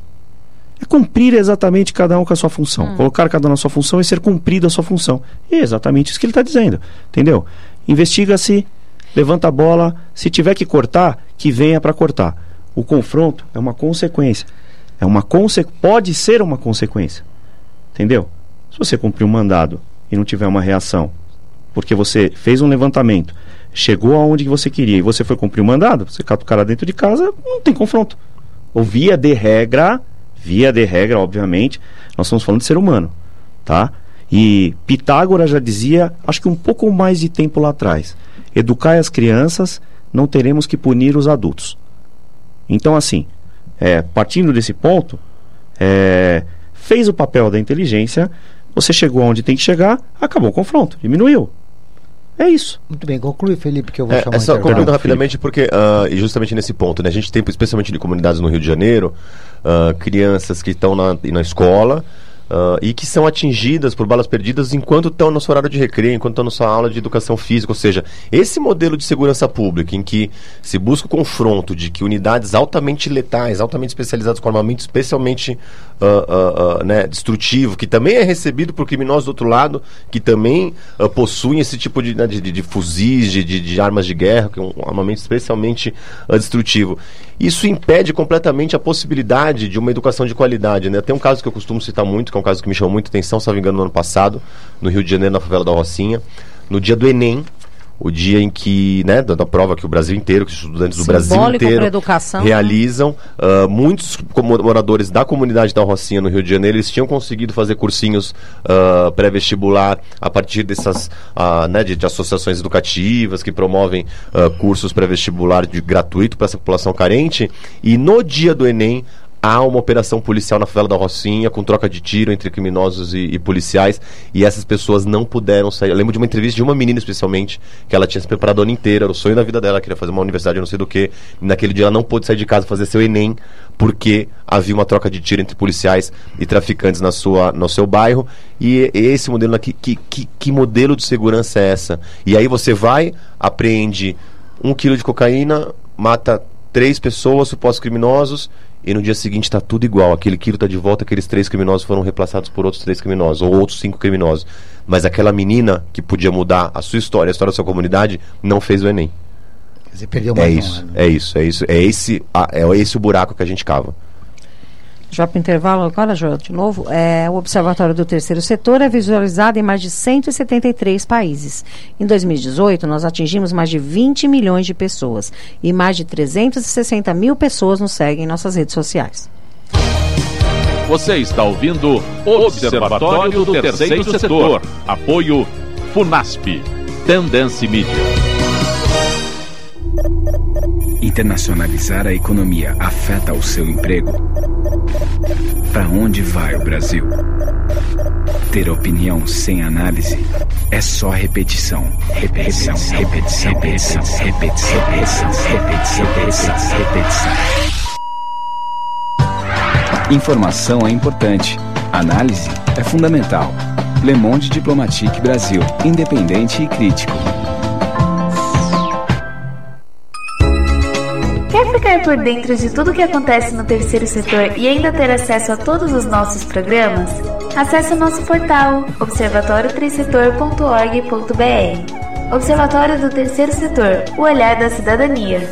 É cumprir exatamente cada um com a sua função. Hum. Colocar cada um na sua função e ser cumprido a sua função. E é exatamente isso que ele está dizendo. Entendeu? Investiga-se, levanta a bola. Se tiver que cortar, que venha para cortar. O confronto é uma consequência. É uma conse- pode ser uma consequência. Entendeu? Se você cumprir um mandado e não tiver uma reação, porque você fez um levantamento, chegou aonde você queria e você foi cumprir o mandado, você cata o cara dentro de casa, não tem confronto. Ou via de regra, via de regra, obviamente, nós estamos falando de ser humano, tá? E Pitágoras já dizia, acho que um pouco mais de tempo lá atrás, educai as crianças, não teremos que punir os adultos. Então, assim, é, partindo desse ponto, é, fez o papel da inteligência, você chegou onde tem que chegar, acabou o confronto, diminuiu. É isso. Muito bem, conclui, Felipe, que eu vou é, chamar. É só concluindo Felipe. rapidamente, porque, uh, e justamente nesse ponto, né, a gente tem, especialmente de comunidades no Rio de Janeiro, uh, crianças que estão na, na escola uh, e que são atingidas por balas perdidas enquanto estão no seu horário de recreio, enquanto estão na sua aula de educação física. Ou seja, esse modelo de segurança pública em que se busca o confronto de que unidades altamente letais, altamente especializadas com armamento especialmente uh, uh, uh, né, destrutivo, que também é recebido por criminosos do outro lado, que também uh, possuem esse tipo de, né, de, de, de fuzis, de, de, de armas de guerra, que é um armamento especialmente uh, destrutivo. Isso impede completamente a possibilidade de uma educação de qualidade, né? Tem um caso que eu costumo citar muito, que é um caso que me chamou muita atenção, se não me engano, no ano passado, no Rio de Janeiro, na favela da Rocinha, no dia do Enem. o dia em que, né, da, da prova que o Brasil inteiro, que os estudantes do Simbólico Brasil inteiro educação, realizam. Uh, muitos moradores da comunidade da Rocinha, no Rio de Janeiro, eles tinham conseguido fazer cursinhos uh, pré-vestibular a partir dessas, uh, né, de, de associações educativas que promovem uh, cursos pré-vestibular de, gratuito para essa população carente. E no dia do Enem, há uma operação policial na favela da Rocinha, com troca de tiro entre criminosos e, e policiais, e essas pessoas não puderam sair. Eu lembro de uma entrevista de uma menina, especialmente, que ela tinha se preparado o ano inteiro, era o sonho da vida dela, queria fazer uma universidade, não sei do que, e naquele dia ela não pôde sair de casa fazer seu Enem, porque havia uma troca de tiro entre policiais e traficantes na sua, no seu bairro. E esse modelo aqui, que, que, que modelo de segurança é essa? E aí você vai, apreende um quilo de cocaína, mata três pessoas, supostos criminosos, e no dia seguinte está tudo igual. Aquele quilo está de volta, aqueles três criminosos foram reemplaçados por outros três criminosos, ou outros cinco criminosos. Mas aquela menina que podia mudar a sua história, a história da sua comunidade, não fez o Enem. Quer dizer, perdeu mais é um isso, ano. é isso, é isso, é esse, a, é esse o buraco que a gente cava. Já para o intervalo agora, Joel, de novo, é, o Observatório do Terceiro Setor é visualizado em mais de cento e setenta e três países. Em dois mil e dezoito, nós atingimos mais de vinte milhões de pessoas e mais de trezentas e sessenta mil pessoas nos seguem em nossas redes sociais. Você está ouvindo o Observatório do Terceiro Setor. Apoio FUNASP. Tendência Mídia. Internacionalizar a economia afeta o seu emprego? Para onde vai o Brasil? Ter opinião sem análise é só repetição. Repetição, repetição, repetição, repetição, repetição, repetição, repetição, repetição. Informação é importante. Análise é fundamental. Le Monde Diplomatique Brasil. Independente e crítico. Quer ficar por dentro de tudo o que acontece no terceiro setor e ainda ter acesso a todos os nossos programas? Acesse o nosso portal observatório três setor ponto org ponto br. Observatório do Terceiro Setor, o olhar da cidadania.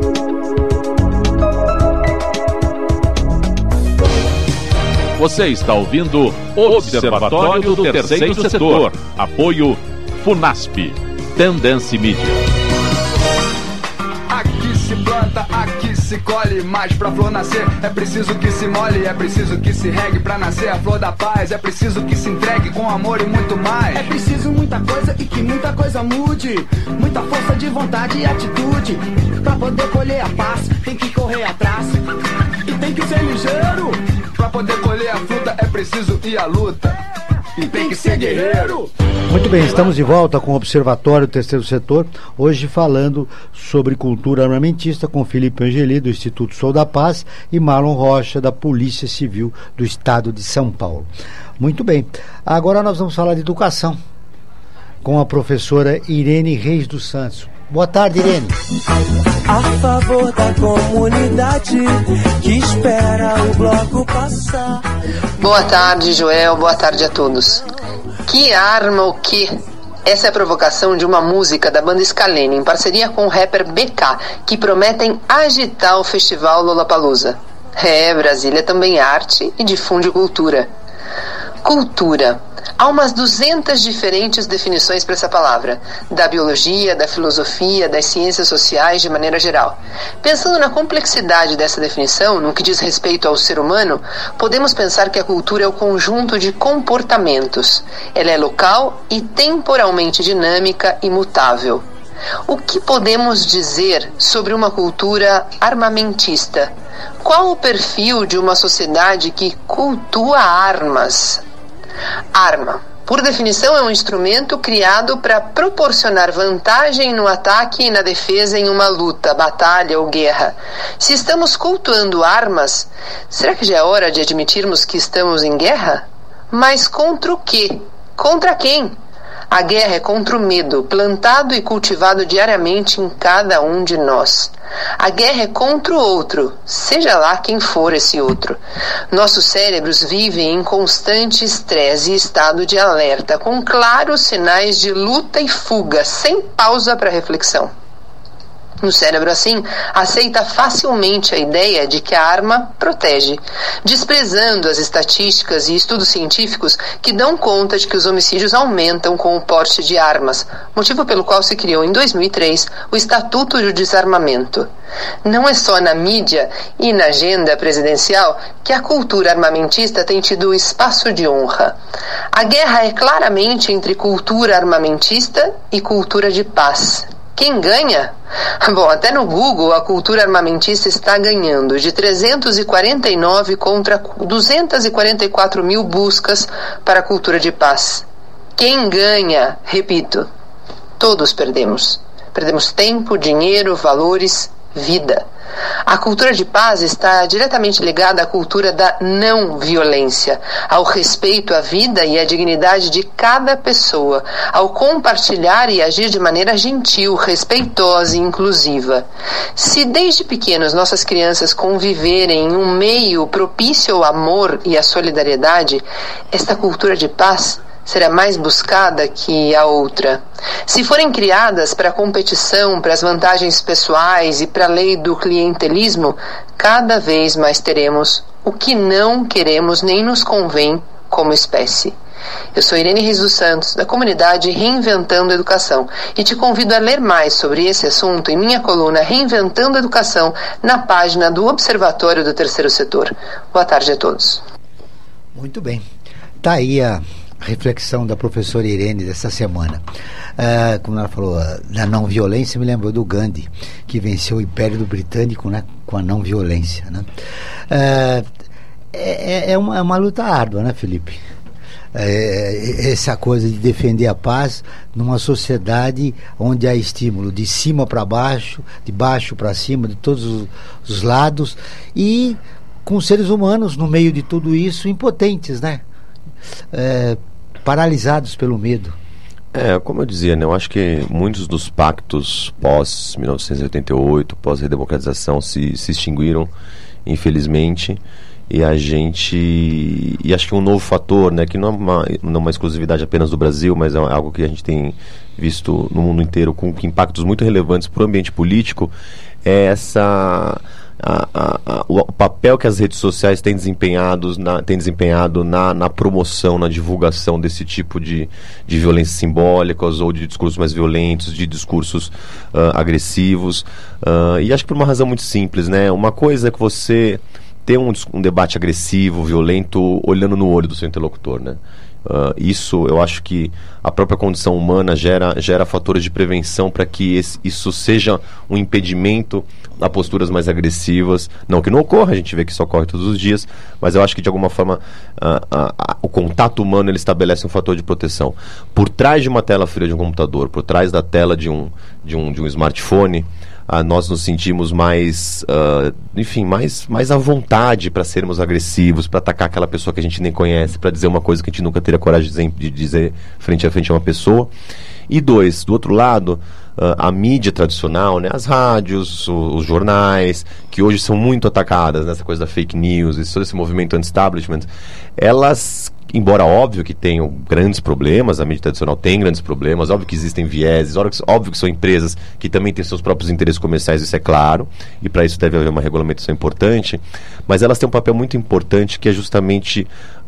Você está ouvindo o Observatório do Terceiro Setor. Apoio FUNASP. Tendência Mídia. Se planta, aqui se colhe, mas pra flor nascer é preciso que se molhe, é preciso que se regue pra nascer a flor da paz, é preciso que se entregue com amor e muito mais. É preciso muita coisa e que muita coisa mude, muita força de vontade e atitude. Pra poder colher a paz, tem que correr atrás e tem que ser ligeiro. Pra poder colher a fruta é preciso ir à luta e tem que ser guerreiro. Muito bem, estamos de volta com o Observatório Terceiro Setor, hoje falando sobre cultura armamentista com Felipe Angeli, do Instituto Sou da Paz, e Marlon Rocha, da Polícia Civil do Estado de São Paulo. Muito bem, agora nós vamos falar de educação com a professora Irene Reis dos Santos. Boa tarde, Irene. A favor da comunidade que espera o bloco passar. Boa tarde, Joel. Boa tarde a todos. Que arma o quê? Essa é a provocação de uma música da banda Scalene, em parceria com o rapper B K, que prometem agitar o festival Lollapalooza. É, Brasília também é arte e difunde cultura. Cultura. Há umas duzentas diferentes definições para essa palavra, da biologia, da filosofia, das ciências sociais de maneira geral. Pensando na complexidade dessa definição, no que diz respeito ao ser humano, podemos pensar que a cultura é o conjunto de comportamentos. Ela é local e temporalmente dinâmica e mutável. O que podemos dizer sobre uma cultura armamentista? Qual o perfil de uma sociedade que cultua armas? Arma, por definição, é um instrumento criado para proporcionar vantagem no ataque e na defesa em uma luta, batalha ou guerra. Se estamos cultuando armas, será que já é hora de admitirmos que estamos em guerra? Mas contra o quê? Contra quem? A guerra é contra o medo, plantado e cultivado diariamente em cada um de nós. A guerra é contra o outro, seja lá quem for esse outro. Nossos cérebros vivem em constante estresse e estado de alerta, com claros sinais de luta e fuga, sem pausa para reflexão. No cérebro, assim, aceita facilmente a ideia de que a arma protege, desprezando as estatísticas e estudos científicos que dão conta de que os homicídios aumentam com o porte de armas, motivo pelo qual se criou em dois mil e três o Estatuto de Desarmamento. Não é só na mídia e na agenda presidencial que a cultura armamentista tem tido espaço de honra. A guerra é claramente entre cultura armamentista e cultura de paz. Quem ganha? Bom, até no Google a cultura armamentista está ganhando, de trezentos e quarenta e nove contra duzentos e quarenta e quatro mil buscas para a cultura de paz. Quem ganha? Repito, todos perdemos. Perdemos tempo, dinheiro, valores, vida. A cultura de paz está diretamente ligada à cultura da não violência, ao respeito à vida e à dignidade de cada pessoa, ao compartilhar e agir de maneira gentil, respeitosa e inclusiva. Se desde pequenos nossas crianças conviverem em um meio propício ao amor e à solidariedade, esta cultura de paz será mais buscada que a outra. Se forem criadas para a competição, para as vantagens pessoais e para a lei do clientelismo, cada vez mais teremos o que não queremos nem nos convém como espécie. Eu sou Irene Reis dos Santos, da comunidade Reinventando a Educação, e te convido a ler mais sobre esse assunto em minha coluna Reinventando a Educação, na página do Observatório do Terceiro Setor. Boa tarde a todos. Muito bem. Está aí a reflexão da professora Irene dessa semana. Uh, como ela falou, da não violência, me lembrou do Gandhi, que venceu o Império do Britânico, né, com a não violência, né? Uh, é, é, uma, é uma luta árdua, né, Felipe? É, essa coisa de defender a paz numa sociedade onde há estímulo de cima para baixo, de baixo para cima, de todos os, os lados, e com seres humanos no meio de tudo isso impotentes, né? É, paralisados pelo medo. É, como eu dizia, né, eu acho que muitos dos pactos pós mil novecentos e oitenta e oito, pós-redemocratização, se, se extinguiram, infelizmente, e a gente... E acho que um novo fator, né, que não é uma, não é uma exclusividade apenas do Brasil, mas é algo que a gente tem visto no mundo inteiro com impactos muito relevantes para o ambiente político, é essa... A, a, a, o papel que as redes sociais têm, desempenhados na, têm desempenhado na, na promoção, na divulgação desse tipo de, de violências simbólicas ou de discursos mais violentos, de discursos uh, agressivos, uh, e acho que por uma razão muito simples, né? Uma coisa é que você ter um, um debate agressivo, violento, olhando no olho do seu interlocutor, né? Uh, isso, eu acho que a própria condição humana gera, gera fatores de prevenção para que esse, isso seja um impedimento a posturas mais agressivas. Não que não ocorra, a gente vê que isso ocorre todos os dias, mas eu acho que de alguma forma uh, uh, uh, o contato humano ele estabelece um fator de proteção. Por trás de uma tela fria de um computador, por trás da tela de um, de um, de um smartphone, Uh, nós nos sentimos mais, uh, enfim, mais, mais à vontade para sermos agressivos, para atacar aquela pessoa que a gente nem conhece, para dizer uma coisa que a gente nunca teria coragem de dizer, de dizer frente a frente a uma pessoa. E dois, do outro lado, uh, a mídia tradicional, né, as rádios, o, os jornais, que hoje são muito atacadas nessa coisa da fake news, e todo esse movimento anti-establishment, elas... Embora óbvio que tenham grandes problemas, a mídia tradicional tem grandes problemas, óbvio que existem vieses, óbvio que são empresas que também têm seus próprios interesses comerciais, isso é claro, e para isso deve haver uma regulamentação importante, mas elas têm um papel muito importante que é justamente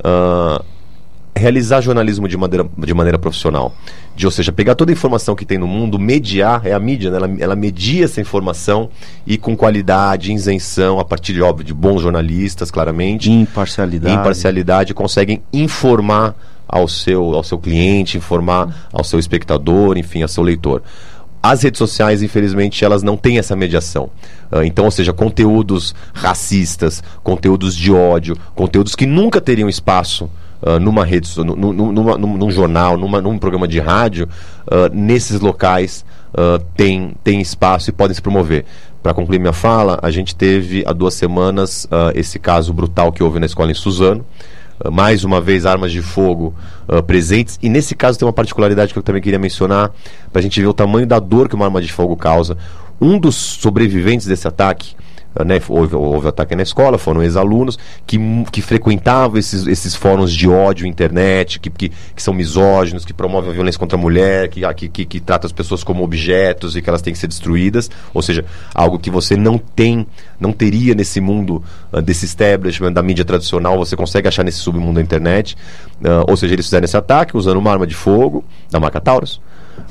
uh, realizar jornalismo de maneira, de maneira profissional. De, ou seja, pegar toda a informação que tem no mundo, mediar, é a mídia, né? ela, ela media essa informação e com qualidade, isenção, a partir de, óbvio, de bons jornalistas, claramente. Imparcialidade. Imparcialidade, conseguem informar ao seu, ao seu cliente, informar ao seu espectador, enfim, ao seu leitor. As redes sociais, infelizmente, elas não têm essa mediação. Uh, então, ou seja, conteúdos racistas, conteúdos de ódio, conteúdos que nunca teriam espaço Uh, numa rede, no, no, numa, num, num jornal, numa, num programa de rádio, uh, nesses locais uh, tem, tem espaço e podem se promover. Para concluir minha fala, a gente teve há duas semanas uh, esse caso brutal que houve na escola em Suzano. Uh, mais uma vez armas de fogo uh, presentes, e nesse caso tem uma particularidade que eu também queria mencionar, para a gente ver o tamanho da dor que uma arma de fogo causa. Um dos sobreviventes desse ataque Né, houve, houve ataque na escola, foram ex-alunos que, que frequentavam esses, esses fóruns de ódio na internet, que, que, que são misóginos, que promovem a violência contra a mulher, que, que, que, que tratam as pessoas como objetos e que elas têm que ser destruídas, ou seja, algo que você não tem, não teria nesse mundo uh, desse establishment da mídia tradicional, você consegue achar nesse submundo da internet. Uh, ou seja, eles fizeram esse ataque usando uma arma de fogo da marca Taurus.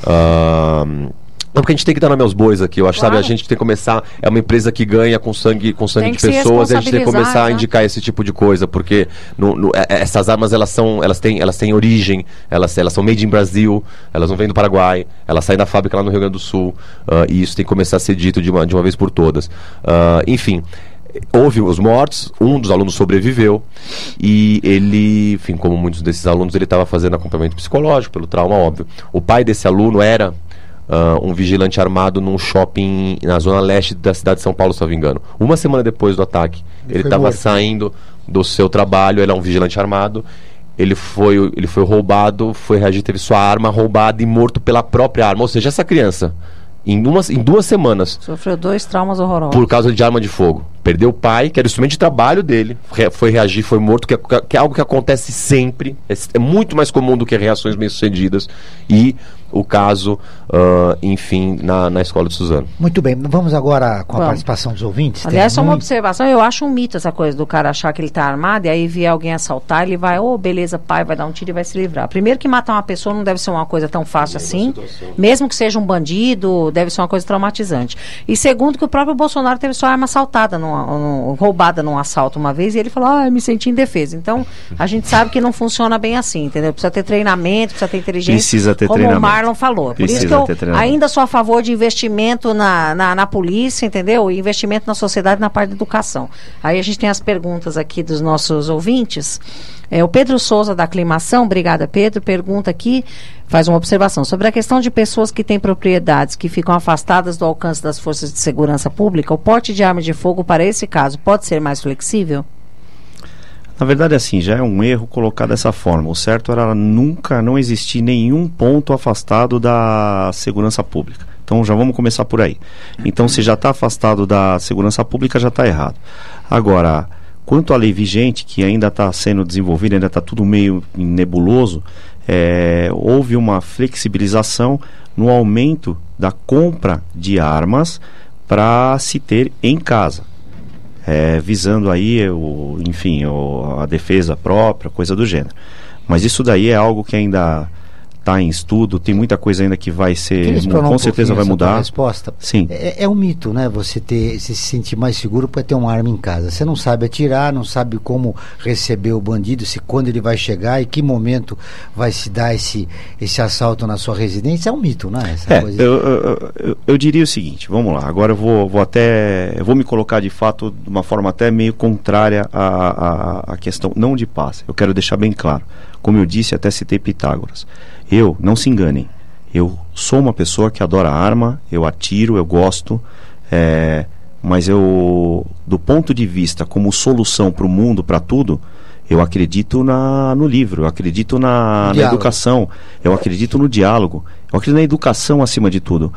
Uh, Não, porque a gente tem que dar nome aos bois aqui, eu acho, claro. Sabe, a gente tem que começar, é uma empresa que ganha com sangue, com sangue de pessoas, e a gente tem que começar, né, a indicar esse tipo de coisa, porque no, no, é, essas armas, elas são, elas têm, elas têm origem, elas, elas são made in Brasil, elas não vêm do Paraguai, elas saem da fábrica lá no Rio Grande do Sul, uh, e isso tem que começar a ser dito de uma, de uma vez por todas. Uh, enfim, houve os mortos, um dos alunos sobreviveu, e ele, enfim, como muitos desses alunos, ele estava fazendo acompanhamento psicológico, pelo trauma, óbvio. O pai desse aluno era Uh, um vigilante armado num shopping na zona leste da cidade de São Paulo, se não me engano. Uma semana depois do ataque, ele estava saindo do seu trabalho, ele é um vigilante armado, ele foi, ele foi roubado, foi reagir, teve sua arma roubada e morto pela própria arma. Ou seja, essa criança, em, uma, em duas semanas, sofreu dois traumas horrorosos por causa de arma de fogo. Perdeu o pai, que era o instrumento de trabalho dele, re, foi reagir, foi morto, que é, que é algo que acontece sempre, é, é muito mais comum do que reações bem-sucedidas. E o caso, uh, enfim, na, na escola de Suzano. Muito bem, vamos agora com a Vamos. participação dos ouvintes. Aliás, só muito... uma observação, eu acho um mito essa coisa do cara achar que ele está armado e aí vier alguém assaltar, ele vai, ô, oh, beleza, pai, vai dar um tiro e vai se livrar. Primeiro que matar uma pessoa não deve ser uma coisa tão fácil assim, mesmo que seja um bandido, deve ser uma coisa traumatizante. E segundo que o próprio Bolsonaro teve sua arma assaltada, numa, num, roubada num assalto uma vez, e ele falou, ah, me senti indefeso. Então, a gente sabe que não funciona bem assim, entendeu? Precisa ter treinamento, precisa ter inteligência. Precisa ter como treinamento. O Marlon falou. Por isso que eu ainda sou a favor de investimento na, na, na polícia, entendeu? E investimento na sociedade, na parte da educação. Aí a gente tem as perguntas aqui dos nossos ouvintes. É, o Pedro Souza, da Aclimação, obrigada, Pedro, pergunta aqui, faz uma observação sobre a questão de pessoas que têm propriedades que ficam afastadas do alcance das forças de segurança pública. O porte de arma de fogo, para esse caso, pode ser mais flexível? Na verdade, assim, já é um erro colocar dessa forma. O certo era nunca não existir nenhum ponto afastado da segurança pública. Então, já vamos começar por aí. Então, se já está afastado da segurança pública, já está errado. Agora, quanto à lei vigente, que ainda está sendo desenvolvida, ainda está tudo meio nebuloso, é, houve uma flexibilização no aumento da compra de armas para se ter em casa. É, visando aí, o, enfim, o, a defesa própria, coisa do gênero. Mas isso daí é algo que ainda está em estudo, tem muita coisa ainda que vai ser, com um certeza vai mudar. A resposta. Sim. É, é um mito, né? Você ter, se sentir mais seguro para ter uma arma em casa. Você não sabe atirar, não sabe como receber o bandido, se quando ele vai chegar e que momento vai se dar esse, esse assalto na sua residência. É um mito, né? Essa é, coisa. Eu, eu, eu, eu diria o seguinte, vamos lá, agora eu vou, vou até, eu vou me colocar de fato de uma forma até meio contrária à, à, à questão, não de paz, eu quero deixar bem claro, como eu disse, até citei Pitágoras. Eu, não se enganem, eu sou uma pessoa que adora arma, eu atiro, eu gosto, é, mas eu, do ponto de vista como solução para o mundo, para tudo, eu acredito na, no livro, eu acredito na, na educação, eu acredito no diálogo, eu acredito na educação acima de tudo.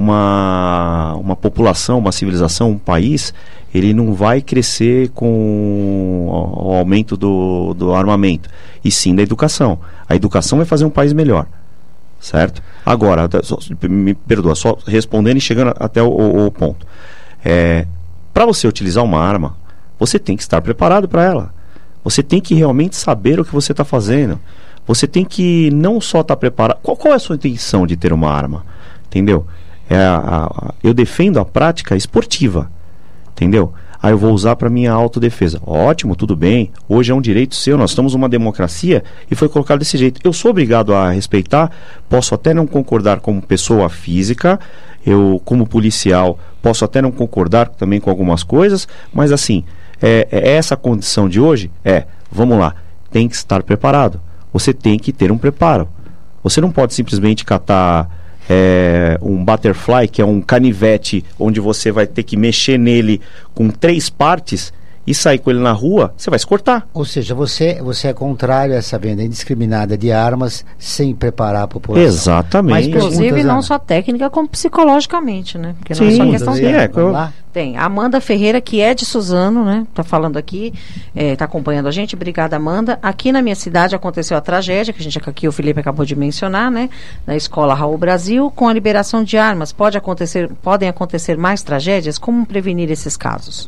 Uma, uma população, uma civilização, um país, ele não vai crescer com o aumento do, do armamento, e sim da educação. A educação vai fazer um país melhor, certo? Agora, só, me perdoa, só respondendo e chegando até o, o, o ponto. É, para você utilizar uma arma, você tem que estar preparado para ela. Você tem que realmente saber o que você está fazendo. Você tem que não só estar tá preparado. Qual, qual é a sua intenção de ter uma arma? Entendeu? É a, a, eu defendo a prática esportiva. Entendeu? Ah, eu vou usar para minha autodefesa. Ótimo, tudo bem. Hoje é um direito seu. Nós estamos numa democracia e foi colocado desse jeito. Eu sou obrigado a respeitar. Posso até não concordar como pessoa física. Eu, como policial, posso até não concordar também com algumas coisas. Mas assim, é, é essa condição de hoje? É, vamos lá. Tem que estar preparado. Você tem que ter um preparo. Você não pode simplesmente catar é, um butterfly, que é um canivete onde você vai ter que mexer nele com três partes e sair com ele na rua, você vai se cortar. Ou seja, você, você é contrário a essa venda indiscriminada de armas sem preparar a população. Exatamente. Mas, inclusive, não Ana? só técnica, como psicologicamente, né? Porque Sim, não é só questão sim, de... é, eu... Tem a Amanda Ferreira, que é de Suzano, né? Tá falando aqui, é, tá acompanhando a gente. Obrigada, Amanda. Aqui na minha cidade aconteceu a tragédia, que a gente aqui, o Felipe acabou de mencionar, né? Na escola Raul Brasil, com a liberação de armas. Pode acontecer, podem acontecer mais tragédias? Como prevenir esses casos?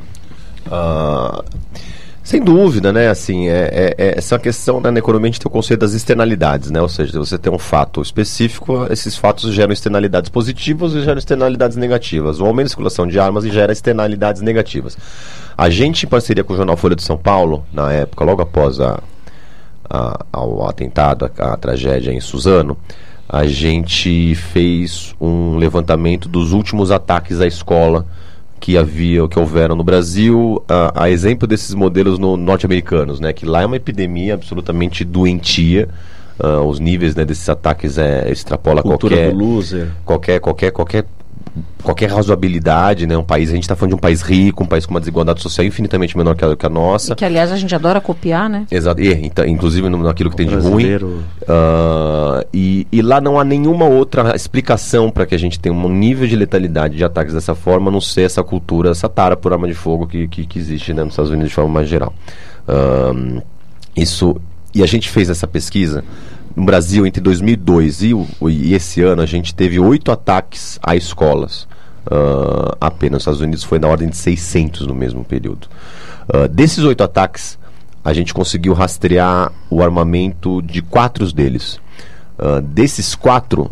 Uh, sem dúvida, né? Assim, é, é, essa questão, né, na economia a gente tem o conceito das externalidades, né? Ou seja, se você tem um fato específico, esses fatos geram externalidades positivas e geram externalidades negativas. O aumento da circulação de armas gera externalidades negativas. A gente, em parceria com o jornal Folha de São Paulo, na época, logo após a, a, ao atentado, a, a tragédia em Suzano, a gente fez um levantamento dos últimos ataques à escola que havia, que houveram no Brasil, a, a exemplo desses modelos no, norte-americanos, né, que lá é uma epidemia absolutamente doentia, uh, os níveis, né, desses ataques é, extrapola Cultura qualquer, do loser. qualquer, qualquer, qualquer, qualquer razoabilidade, né, um país, a gente está falando de um país rico, um país com uma desigualdade social infinitamente menor que a, que a nossa. E que, aliás, a gente adora copiar, né? Exato, e, então, inclusive no, naquilo que O tem de brasileiro... ruim. Uh, e, e lá não há nenhuma outra explicação para que a gente tenha um nível de letalidade de ataques dessa forma, a não ser essa cultura, essa tara por arma de fogo que, que, que existe, né, nos Estados Unidos de forma mais geral. Uh, isso, e a gente fez essa pesquisa no Brasil entre dois mil e dois e, o, e esse ano a gente teve oito ataques a escolas. Uh, apenas nos Estados Unidos foi na ordem de seiscentos no mesmo período. Uh, desses oito ataques, a gente conseguiu rastrear o armamento de quatro deles. Uh, desses quatro,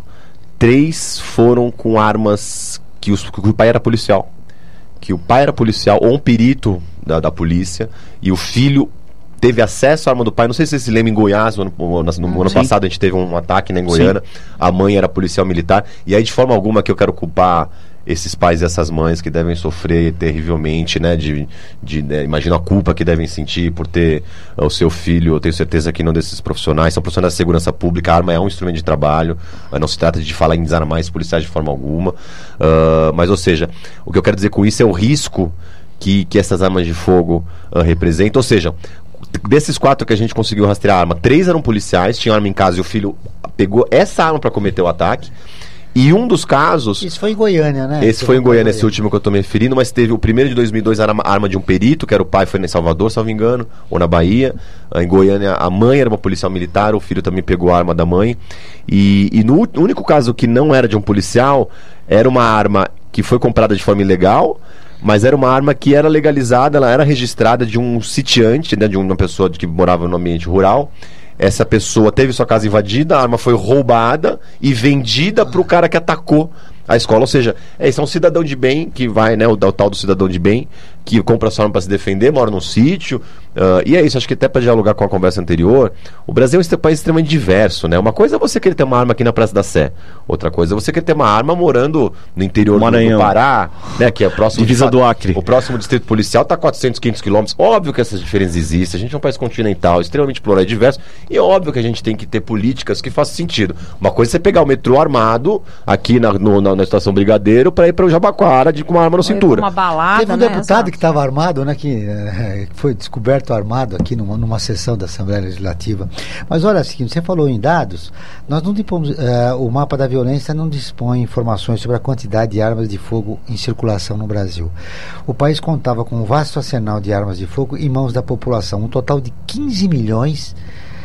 três foram com armas que, os, que o pai era policial. Que o pai era policial ou um perito da, da polícia e o filho teve acesso à arma do pai. Não sei se você se lembra, em Goiás, no, no, no, no ano Sim. passado a gente teve um ataque, né, em Goiânia. Sim. A mãe era policial militar. E aí, de forma alguma, que eu quero culpar esses pais e essas mães que devem sofrer terrivelmente, né, de, de né, imagina a culpa que devem sentir por ter uh, o seu filho. Eu tenho certeza que não desses profissionais, são profissionais de segurança pública, a arma é um instrumento de trabalho, uh, não se trata de falar em desarmar esses policiais de forma alguma, uh, mas, ou seja, o que eu quero dizer com isso é o risco que, que essas armas de fogo uh, representam. Ou seja, desses quatro que a gente conseguiu rastrear a arma, três eram policiais, tinham arma em casa e o filho pegou essa arma para cometer o ataque. E um dos casos... Isso foi em Goiânia, né? Esse foi em Goiânia, esse último que eu estou me referindo, mas teve o primeiro de dois mil e dois, a arma, arma de um perito, que era o pai, foi em Salvador, se não me engano, ou na Bahia. Em Goiânia, a mãe era uma policial militar, o filho também pegou a arma da mãe. E, e no único caso que não era de um policial, era uma arma que foi comprada de forma ilegal, mas era uma arma que era legalizada, ela era registrada de um sitiante, né, de uma pessoa que morava no ambiente rural. Essa pessoa teve sua casa invadida, a arma foi roubada e vendida para o cara que atacou a escola. Ou seja, é, esse é um cidadão de bem que vai, né, o, o tal do cidadão de bem, que compra sua arma para se defender, mora num sítio. Uh, e é isso, acho que até para dialogar com a conversa anterior, o Brasil é um país extremamente diverso, né? Uma coisa é você querer ter uma arma aqui na Praça da Sé, outra coisa é você querer ter uma arma morando no interior do, do Pará, né, que é próximo divisa de, do Acre. O próximo distrito policial está a quatrocentos, quinhentos quilômetros. Óbvio que essas diferenças existem, a gente é um país continental, extremamente plural e diverso, e é óbvio que a gente tem que ter políticas que façam sentido. Uma coisa é você pegar o metrô armado aqui na, no, na, na estação Brigadeiro para ir para o Jabaquara de, com uma arma na cintura. Uma balada, Teve um né, deputado exato. que estava armado, né, que eh, foi descoberto armado aqui numa, numa sessão da Assembleia Legislativa. Mas olha, assim, você falou em dados, nós não dispomos, eh, o mapa da violência não dispõe informações sobre a quantidade de armas de fogo em circulação no Brasil. O país contava com um vasto arsenal de armas de fogo em mãos da população, um total de quinze milhões,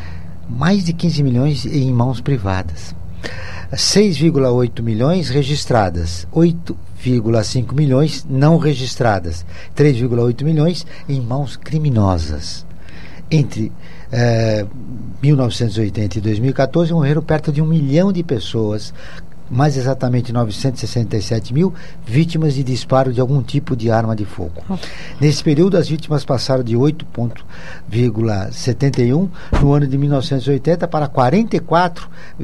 mais de quinze milhões em mãos privadas. seis vírgula oito milhões registradas, oito vírgula cinco milhões não registradas, três vírgula oito milhões em mãos criminosas. Entre eh, mil novecentos e oitenta e dois mil e quatorze morreram perto de um milhão de pessoas, mais exatamente novecentos e sessenta e sete mil vítimas de disparo de algum tipo de arma de fogo. Nesse período, as vítimas passaram de oito vírgula setenta e um no ano de mil novecentos e oitenta para quarenta e quatro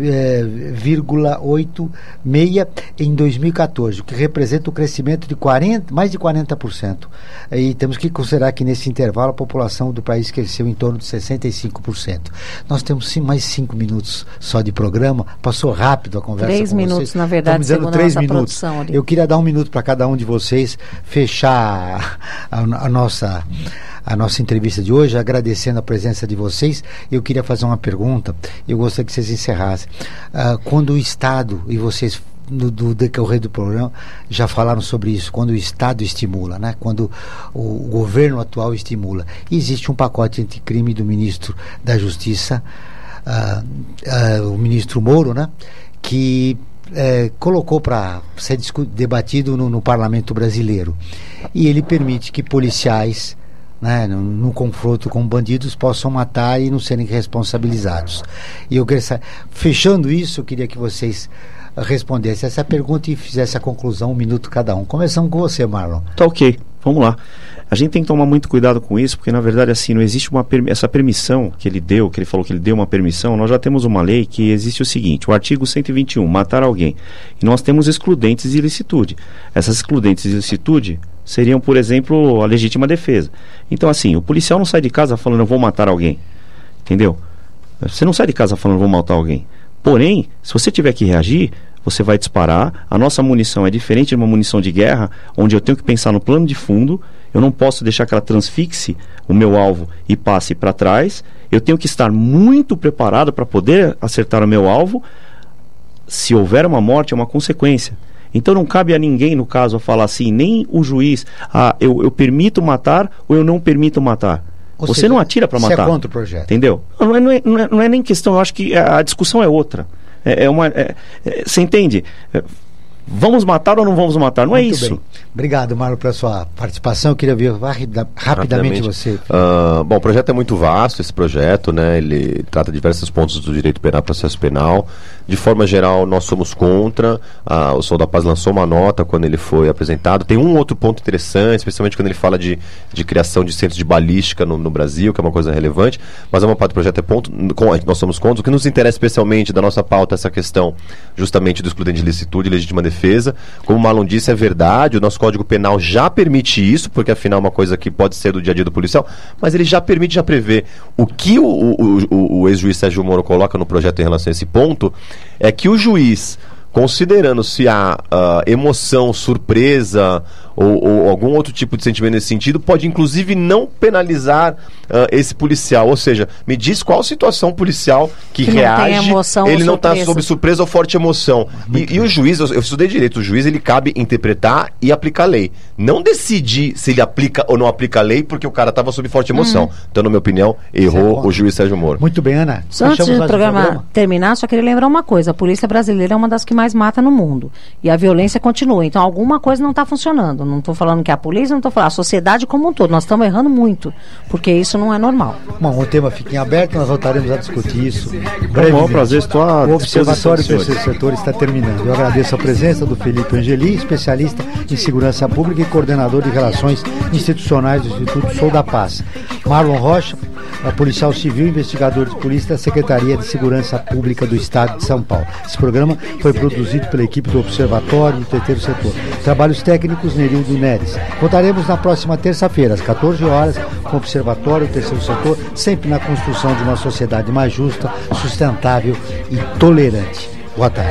vírgula oitenta e seis em dois mil e quatorze, o que representa o crescimento de quarenta, mais de quarenta por cento. E temos que considerar que nesse intervalo a população do país cresceu em torno de sessenta e cinco por cento. Nós temos sim, mais cinco minutos só de programa, passou rápido a conversa Três com minutos minutos, na verdade, estão me dando segundo três a nossa minutos. produção ali. Eu queria dar um minuto para cada um de vocês fechar a, a nossa a nossa entrevista de hoje, agradecendo a presença de vocês. Eu queria fazer uma pergunta, eu gostaria que vocês encerrassem. Uh, quando o Estado, e vocês no do decorrer do programa já falaram sobre isso, quando o Estado estimula, né? Quando o, o governo atual estimula, existe um pacote anticrime do ministro da Justiça, uh, uh, o ministro Moro, né? Que uh, colocou para ser debatido no, no Parlamento brasileiro, e ele permite que policiais, né, no, no confronto com bandidos, possam matar e não serem responsabilizados. E eu queria, fechando isso, eu queria que vocês respondessem essa pergunta e fizessem a conclusão, um minuto cada um. Começamos com você, Marlon. Tá ok, vamos lá. A gente tem que tomar muito cuidado com isso, porque na verdade assim, não existe uma per- essa permissão que ele deu, que ele falou que ele deu uma permissão. Nós já temos uma lei que existe o seguinte, o artigo cento e vinte e um, matar alguém, e nós temos excludentes de ilicitude. Essas excludentes de ilicitude seriam, por exemplo, a legítima defesa. Então assim, o policial não sai de casa falando eu vou matar alguém, entendeu? Você não sai de casa falando eu vou matar alguém. Porém, se você tiver que reagir, você vai disparar. A nossa munição é diferente de uma munição de guerra, onde eu tenho que pensar no plano de fundo. Eu não posso deixar que ela transfixe o meu alvo e passe para trás. Eu tenho que estar muito preparado para poder acertar o meu alvo. Se houver uma morte, é uma consequência. Então não cabe a ninguém, no caso, falar assim, nem o juiz, ah, eu, eu permito matar ou eu não permito matar. Ou você seja, não atira para matar. Você é contra o projeto. Entendeu? Não é, não, é, não, é, não é nem questão, eu acho que a, a discussão é outra. É, é uma, é, é, você entende? É, vamos matar ou não vamos matar? Não Muito é isso. Bem. Obrigado, Marlon, pela sua participação. Eu queria ver rapida, rapidamente, rapidamente você. Uh, bom, o projeto é muito vasto, esse projeto, né? Ele trata diversos pontos do direito penal, processo penal. De forma geral, nós somos contra. Ah, o Sol da Paz lançou uma nota quando ele foi apresentado. Tem um outro ponto interessante, especialmente quando ele fala de, de criação de centros de balística no, no Brasil, que é uma coisa relevante. Mas a maior parte do projeto é ponto. Com, nós somos contra. O que nos interessa especialmente da nossa pauta é essa questão justamente do excludente de licitude e legítima defesa. Como o Marlon disse, é verdade. O nosso Código Penal já permite isso, porque afinal é uma coisa que pode ser do dia a dia do policial, mas ele já permite, já prevê. O que o, o, o, o ex-juiz Sérgio Moro coloca no projeto em relação a esse ponto é que o juiz, considerando se há uh, emoção, surpresa ou, ou algum outro tipo de sentimento nesse sentido, pode inclusive não penalizar uh, esse policial. Ou seja, me diz qual situação policial que, que reage, emoção ele não está surpresa. sob surpresa ou forte emoção. E, e o juiz, eu, eu estudei direito, o juiz ele cabe interpretar e aplicar a lei. Não decidir se ele aplica ou não aplica a lei porque o cara estava sob forte emoção. Uhum. Então, na minha opinião, errou é o juiz Sérgio Moro. Muito bem, Ana. Só antes do programa, programa terminar, só queria lembrar uma coisa. A polícia brasileira é uma das que mais mata no mundo. E a violência continua. Então, alguma coisa não está funcionando. Não estou falando que é a polícia, não estou falando a sociedade como um todo. Nós estamos errando muito, porque isso não é normal. Bom, o tema fica em aberto, nós voltaremos a discutir isso. É um prazer, estou à O Observatório do Terceiro Setor está terminando. Eu agradeço a presença do Felipe Angeli, especialista em segurança pública e coordenador de relações institucionais do Instituto Sou da Paz. Marlon Rocha, policial civil, investigador de polícia da Secretaria de Segurança Pública do Estado de São Paulo. Esse programa foi produzido pela equipe do Observatório do Terceiro Setor. Trabalhos técnicos, Nerildo Neres. Voltaremos na próxima terça-feira, às quatorze horas, com o Observatório do Terceiro Setor, sempre na construção de uma sociedade mais justa, sustentável e tolerante. Boa tarde.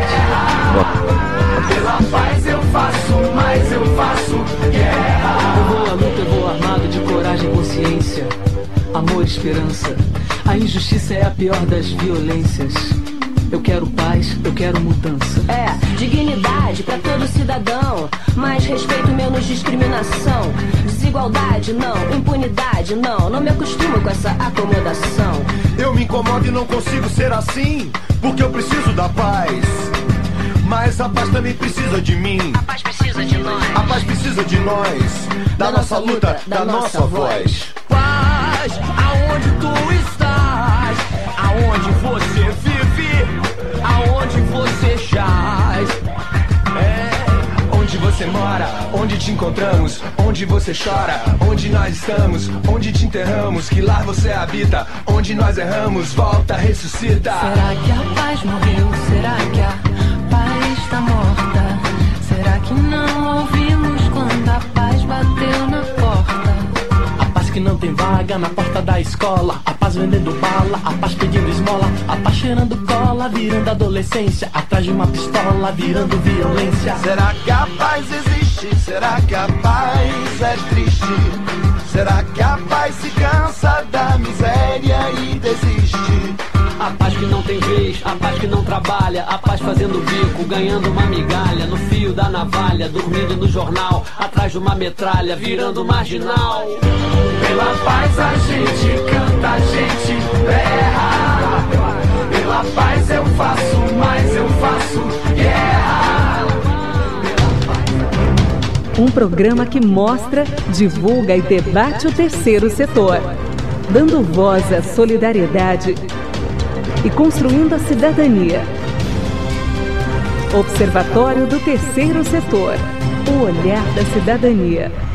Pela paz eu faço, mas eu faço guerra. Eu vou à luta, eu vou armado de coragem e consciência. Amor e esperança. A injustiça é a pior das violências. Eu quero paz, eu quero mudança. É, dignidade pra todo cidadão. Mais respeito, menos discriminação. Desigualdade não, impunidade não. Não me acostumo com essa acomodação. Eu me incomodo e não consigo ser assim, porque eu preciso da paz. Mas a paz também precisa de mim. A paz precisa de nós. A paz precisa de nós. Da, da nossa luta, da, da nossa, nossa voz. Paz, aonde tu estás? Aonde você vive? Aonde você jaz? É, onde você mora? Onde te encontramos? Onde você chora? Onde nós estamos? Onde te enterramos? Que lar você habita? Onde nós erramos? Volta, ressuscita. Será que a paz morreu? Será que a paz está morta? Será que não ouvimos quando a paz bateu na porta? A paz que não tem vaga na porta da escola. A paz vendendo bala, a paz pedindo esmola. A A paz cheirando cola, virando adolescência, atrás de uma pistola, virando violência. Será que a paz existe? Será que a paz é triste? Será que a paz se cansa da miséria e desiste? A paz que não tem vez, a paz que não trabalha, a paz fazendo bico, ganhando uma migalha, no fio da navalha, dormindo no jornal, atrás de uma metralha, virando marginal. Pela paz a gente canta, a gente berra. Pela paz eu faço, mas eu faço guerra. Um programa que mostra, divulga e debate o terceiro setor, dando voz à solidariedade e construindo a cidadania. Observatório do Terceiro Setor, o olhar da cidadania.